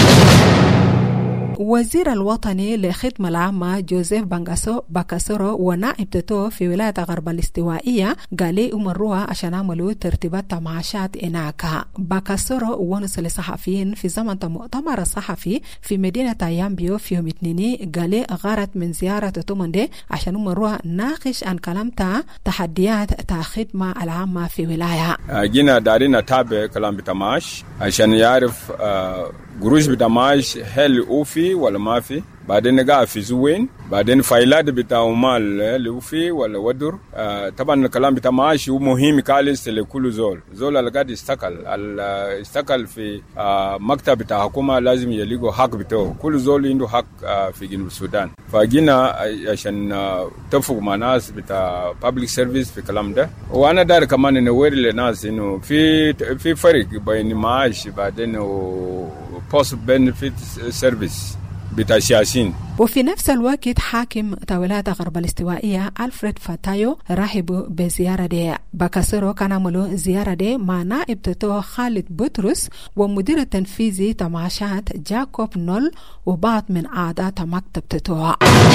وزير الوطني للخدمة العامة جوزيف بانغاسو باكاسورو ونائب تتو في ولاية غرب الاستوائية قالي أمروها عشان عملوا ترتيبات معاشات إناكا. باكاسورو ونس للصحفيين في زمن مؤتمر الصحفي في مدينة يامبيو في يوم اثنين قالي غارت من زيارة تتومن دي عشان أمروها ناقش عن كلام تا تحديات تا خدمة العامة في ولاية. جينا دارين نتابع كلام بتماش عشان يعرف قروش بتماش هل أوفي ولا ما في بعدين نقع في زوين بعدين فايلات بتاع مال اللي وفي ولا ودر. آه طبعا الكلام بتاع معاش هو مهم كالس لكل زول زول اللي قاعد يستقل يستقل في آه مكتب بتاع حكومه لازم يلقوا حق بتاعه. كل زول عنده حق آه في جنوب السودان. فجينا عشان آه تفق مع ناس بتاع public service في الكلام ده. وانا دار كمان نوري للناس انه في في فرق بين معاش بعدين و post benefit service بتاع السياسيين. وفي نفس الوقت حاكم ولاية غرب الاستوائية ألفريد فاتايو رحبوا بزيارة دي. باكاسورو كان عملوا زيارة دي مع نائب تتو خالد بطرس ومدير التنفيذي تماشات جاكوب نول وبعض من أعضاء مكتب تتو.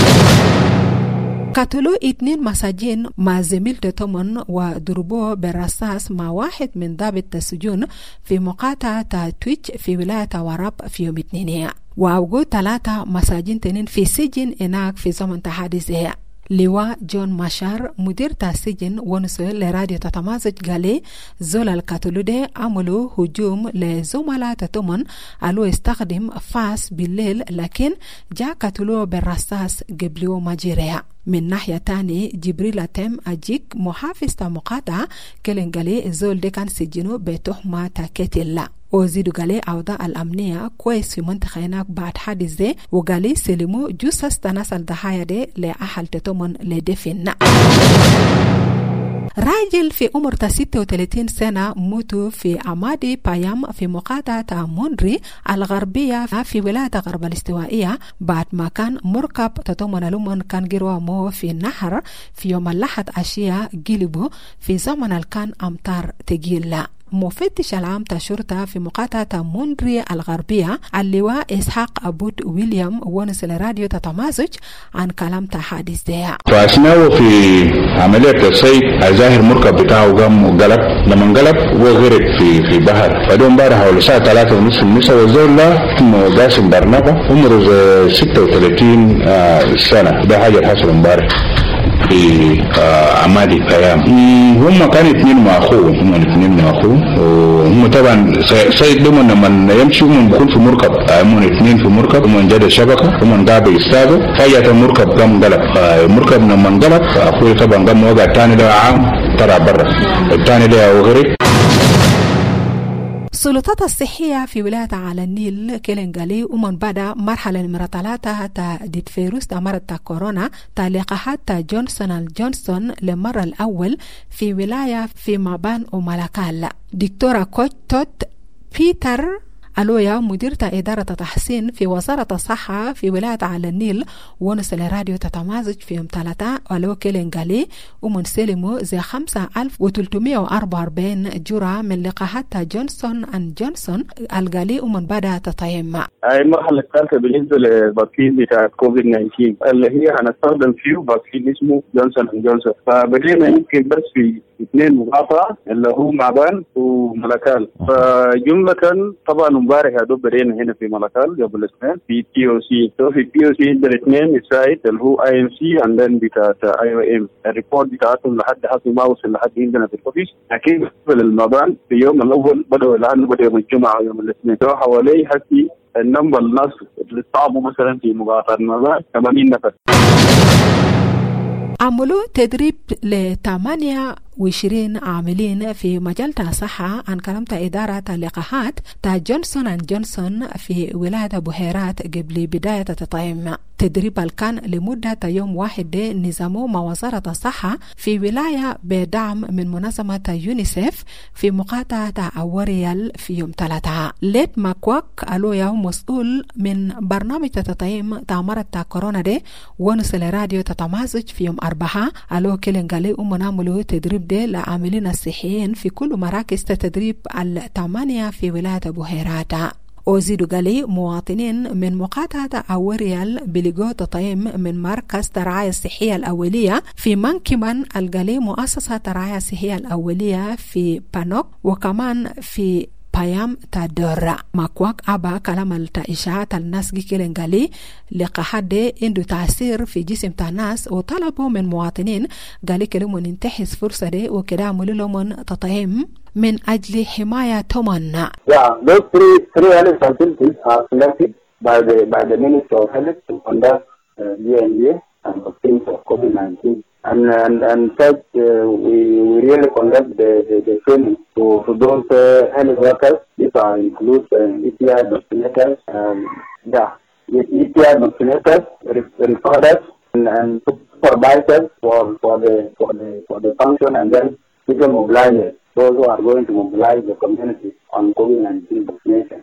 قتلوا اثنين مساجين مع زميل تتومن وضربوه بالرصاص مع واحد من ضابط السجون في مقاطعة تويتش في ولاية وراب في يوم اثنين. ووجود ثلاثة مساجين تنين في سجن هناك في زمن تحادث. لواء جون ماشار مدير السجن ونسول لراديو تتمازج قال زول القتلوا دي عملوا هجوم لزملاء تتومن قالوا استخدم فاس بالليل لكن جاء قتلوه بالرصاص قبلوا مجيرها. من ناحية تاني جبريل تم أجيك محافظ مقاطعة كلنقالي زول دي كان سجنوا بتهمة تقتل. وزيدوا قالي أوضاع الأمنية كويس في منطقة هناك بعد حادث دي وقالي سلموا جثث تناس الضحايا دي لأهل تتومن لدفن. راجل في عمر ستة وثلاثين سنة موتوا في عمادي بايام في مقاطعة موندري الغربية في ولاية غرب الاستوائية بعد ما كان مركب تتومن لمن كان جروا مو في النهر في يوم الأحد عشية قلبوا في زمن الكان أمطار تقيل. مفتش العام تشرطة في مقاطعة موندري الغربية اللواء إسحاق أبود ويليام ونس الراديو تتمازج عن كلام تحادث ده. فأثناء في عملية الصيد الظاهر مركب بتاعه قام وقلب لما انقلب وغرق في في بحر. فدوم بارح حوالي الساعة ثلاثة ونصف المساء والزول ده اسمه قاسم برنابة عمره ستة وثلاثين سنة. ده حاجة حصل امبارح في عمادي بايام. هم كانوا اثنين مع اخوه هم اثنين مع اخوه وهم طبعا صيد دم لما يمشوا هم بيكون في مركب هم اثنين في مركب هم جد الشبكه هم قاعدين يصطادوا فجاه المركب قام انقلب. المركب لما انقلب اخوي طبعا قام وقع الثاني ده عام طلع برا الثاني ده وغرق. السلطات الصحية في ولاية على النيل كلنقالي ومن بعد مرحلة نمرة ثلاثة تا ديت فيروس تا مرض تا كورونا تا لقاحات تا جونسون اند جونسون للمرة الأول في ولاية في مابان وملكال. دكتورة كوتوت بيتر ألويا مديرة إدارة تحسين في وزارة الصحة في ولاية على النيل ونس الراديو تتمازج في يوم ثلاثة ألو كيلينغالي ومن سلموا زي خمسة ألف وثلاثمائة وأربعة وأربعين جرعة من لقاحات جونسون أند جونسون الغالي ومن بدأ تطعيم. هاي المرحلة الثالثة بالنسبة للفاكسين بتاع كوفيد تسعة عشر اللي هي هنستخدم فيه فاكسين اسمه جونسون أند جونسون. فبدينا يمكن بس في اثنين مقاطعة اللي هو معبان وملكال. فجملة طبعا امبارح يا دوب بدينا هنا في ملكال قبل الاثنين في تي او سي. تو في تي او سي الاثنين السايت اللي هو اي ام سي عندنا بتاع اي او ام. الريبورت بتاعتهم لحد حسب ما وصل لحد عندنا في الاوفيس. لكن بالنسبة للمبان في اليوم الأول بدأوا الآن بدأوا يوم الجمعة ويوم الاثنين. تو حوالي حسي النمبر الناس اللي صعبوا مثلا في مقاطعة المبان ثمانين نفر. عملوا تدريب لثمانية وعشرين عاملين في مجال الصحة عن كلمة إدارة اللقاحات تا جونسون أند جونسون في ولاية بحيرات قبل بداية التطعيم. تدريب كان لمدة يوم واحد نظامه مع وزارة الصحة في ولاية بدعم من منظمة يونيسيف في مقاطعة أوريال في يوم ثلاثة. ليت ماكواك ألويا مسؤول من برنامج التطعيم تامرة كورونا دي ونسل راديو تتمازج في يوم أربعة ألو كيلنغالي ومنعملوا تدريب دي لعاملين الصحيين في كل مراكز التدريب الثمانية في ولاية بحيرات. وزيدوا قالي مواطنين من مقاطعة أوريال بلغوا تطعيم من مركز الرعاية الصحية الأولية في منكمان القالي مؤسسة الرعاية الصحية الأولية في بانوك وكمان في بايام تادورا. ماكواك أبا كلام التإشاعات الناس كيلنغالي لقاحات دي عنده تأثير في جسم الناس وطلبوا من مواطنين قالي كلموا ننتحس فرصة دي وكده عملوا لهم تطعيم من أجل حماية تومنا. Yeah, those three three health facilities are selected by the by the Ministry of Health to conduct uh, U N D A and vaccines of COVID nineteen. And and and such uh, we we really conduct the the, the training to to those uh, health workers. These are include uh, E P I vaccinators, um, yeah, E P I vaccinators, referrers, and, and supervisors for for the for the for the function, and then people mobilizers. Those who are going to mobilize the community on COVID nineteen vaccination.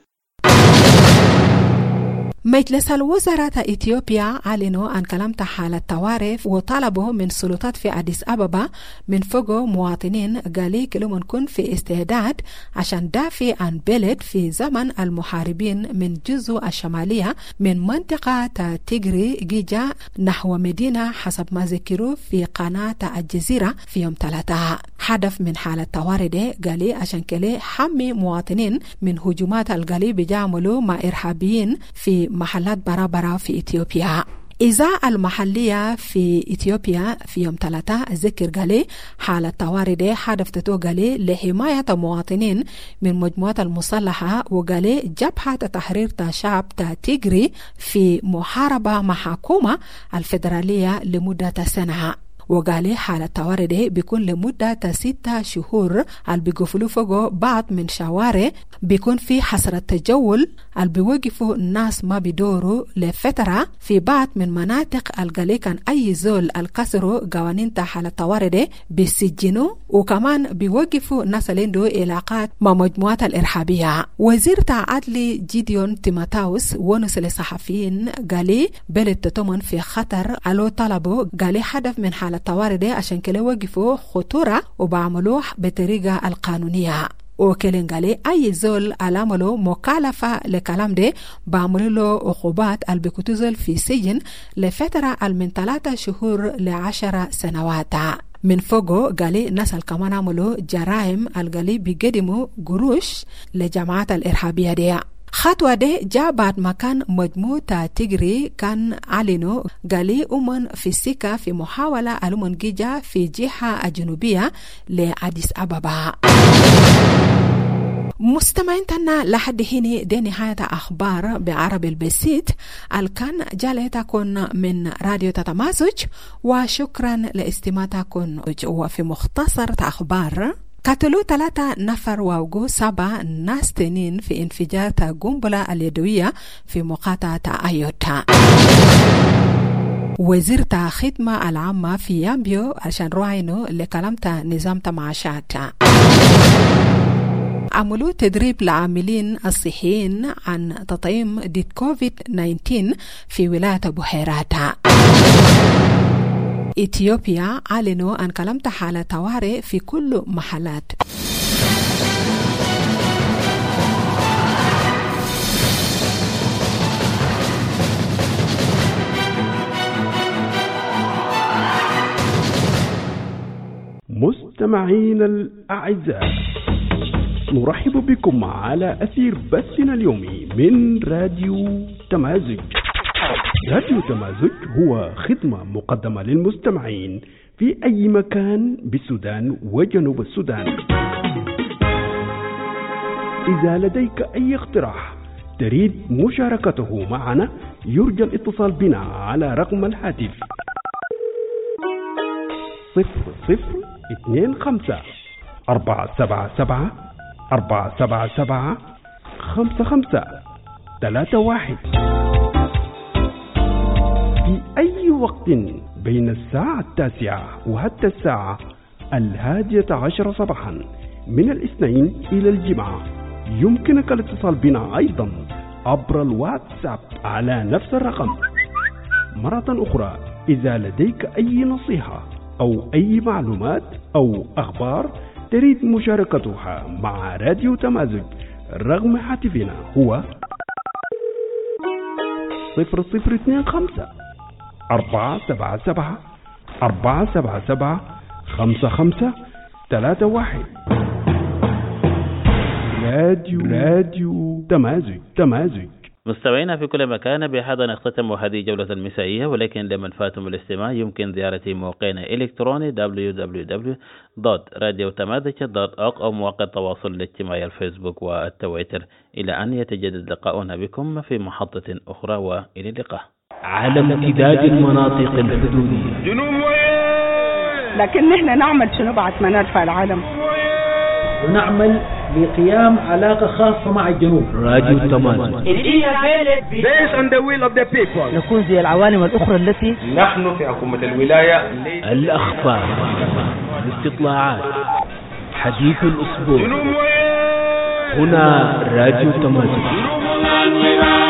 مجلس الوزراء إثيوبيا أعلنوا عن كلام حالة طوارئ وطلبوا من سلطات في أديس أبابا من فوق مواطنين قالي كلهم نكون في استعداد عشان دافع عن بلد في زمن المحاربين من جزء الشمالية من منطقة تيغري جيجا نحو مدينة حسب ما ذكروا في قناة الجزيرة في يوم ثلاثة. هدف من حالة طوارئ ده قالي عشان كلي حمي مواطنين من هجومات القالي بيعملوا مع إرهابيين في محلات برابرة في إثيوبيا. إذاعة المحلية في إثيوبيا في يوم ثلاثة ذكر قالي حالة طوارئ ده حدثته قالي لحماية مواطنين من مجموعات المسلحة وقالي جبهة تحرير الشعب تيغري في محاربة مع حكومة الفيدرالية لمدة سنة. وقالي حالة طوارئ ده بيكون لمدة ستة شهور اللي بيقفلوا فوقه بعض من شوارع بيكون في حصر التجول اللي بيوقفوا الناس ما بيدوروا لفترة في بعض من مناطق القالي كان أي زول الكسروا قوانين حالة طوارئ ده بيسجنوا وكمان بيوقفوا الناس اللي عنده علاقات مع مجموعات الإرهابية. وزير عدلي جيديون تيماتاوس ونس للصحفيين قالي بلد تتمن في خطر على طلبه قالي هدف من حالة الطوارئ ده عشان كده وقفوا خطورة وبعملوه بطريقة القانونية. وكلين قالي أي زول علاملو مكالفة لكلام ده بعملوا له عقوبات البكتوزل في سجن لفترة من ثلاثة شهور لعشر سنوات. من فوقه قالي الناس كمان عملوا جرائم القالي بيقدموا قروش لجماعات الإرهابية دي. خطوة دي جاء بعد ما كان مجموعة تيغري كان علنوا قالي أمن في السكة في محاولة ألومن جيجا في جهة الجنوبية لأديس أبابا. مستمعين تنا لحد هنا دي نهاية أخبار بعربي البسيط الكان جالتكم من راديو تتمازج وشكرا لاستماعتكم. وفي مختصر أخبار قتلوا ثلاثة نفر ووقوا سبع ناس تانيين في انفجار قنبلة اليدوية في مقاطعة أيوتا. وزير الخدمة العامة في يامبيو عشان روينو لكلمة نظام معاشات. عملوا تدريب لعاملين الصحيين عن تطعيم ضد كوفيد تسعة عشر في ولاية بحيراتها. إثيوبيا أعلنوا عن كلمة حالة طوارئ في كل محلات. مستمعين الأعزاء، نرحب بكم على أثير بثنا اليومي من راديو تمازج. راديو تمازج هو خدمة مقدمة للمستمعين في أي مكان بالسودان وجنوب السودان. إذا لديك أي اقتراح تريد مشاركته معنا يرجى الاتصال بنا على رقم الهاتف صفر صفر اثنين خمسة أربعة سبعة سبعة أربعة سبعة سبعة خمسة خمسة ثلاثة واحد في أي وقت بين الساعة التاسعة وحتى الساعة الهادية عشر صباحا من الاثنين إلى الجمعة. يمكنك الاتصال بنا أيضا عبر الواتساب على نفس الرقم. مرة أخرى، إذا لديك أي نصيحة أو أي معلومات أو أخبار تريد مشاركتها مع راديو تمازج، رقم هاتفنا هو صفر صفر اثنين خمسة أربعة سبعة سبعة أربعة سبعة سبعة خمسة خمسة ثلاثة واحد. راديو راديو تمازج تمازج. مستمعينا في كل مكان، بهذا نختتم هذه جولة المسائية، ولكن لمن فاتم الاستماع يمكن زيارة موقعنا الإلكتروني دبليو دبليو دبليو دوت راديو تمازج دوت أورج أو مواقع التواصل الاجتماعي الفيسبوك والتويتر، إلى أن يتجدد لقاؤنا بكم في محطة أخرى، وإلى اللقاء. على امتداد المناطق الحدودية جنوب لكن نحن نعمل شنو بعد ما ندفع العالم، ونعمل لقيام علاقة خاصة مع الجنوب. راديو تمازج based on the will of the people. نكون زي العوالم الأخرى التي نحن في حكومة الولاية. الأخبار، الاستطلاعات، حديث الأسبوع، هنا راديو تمازج.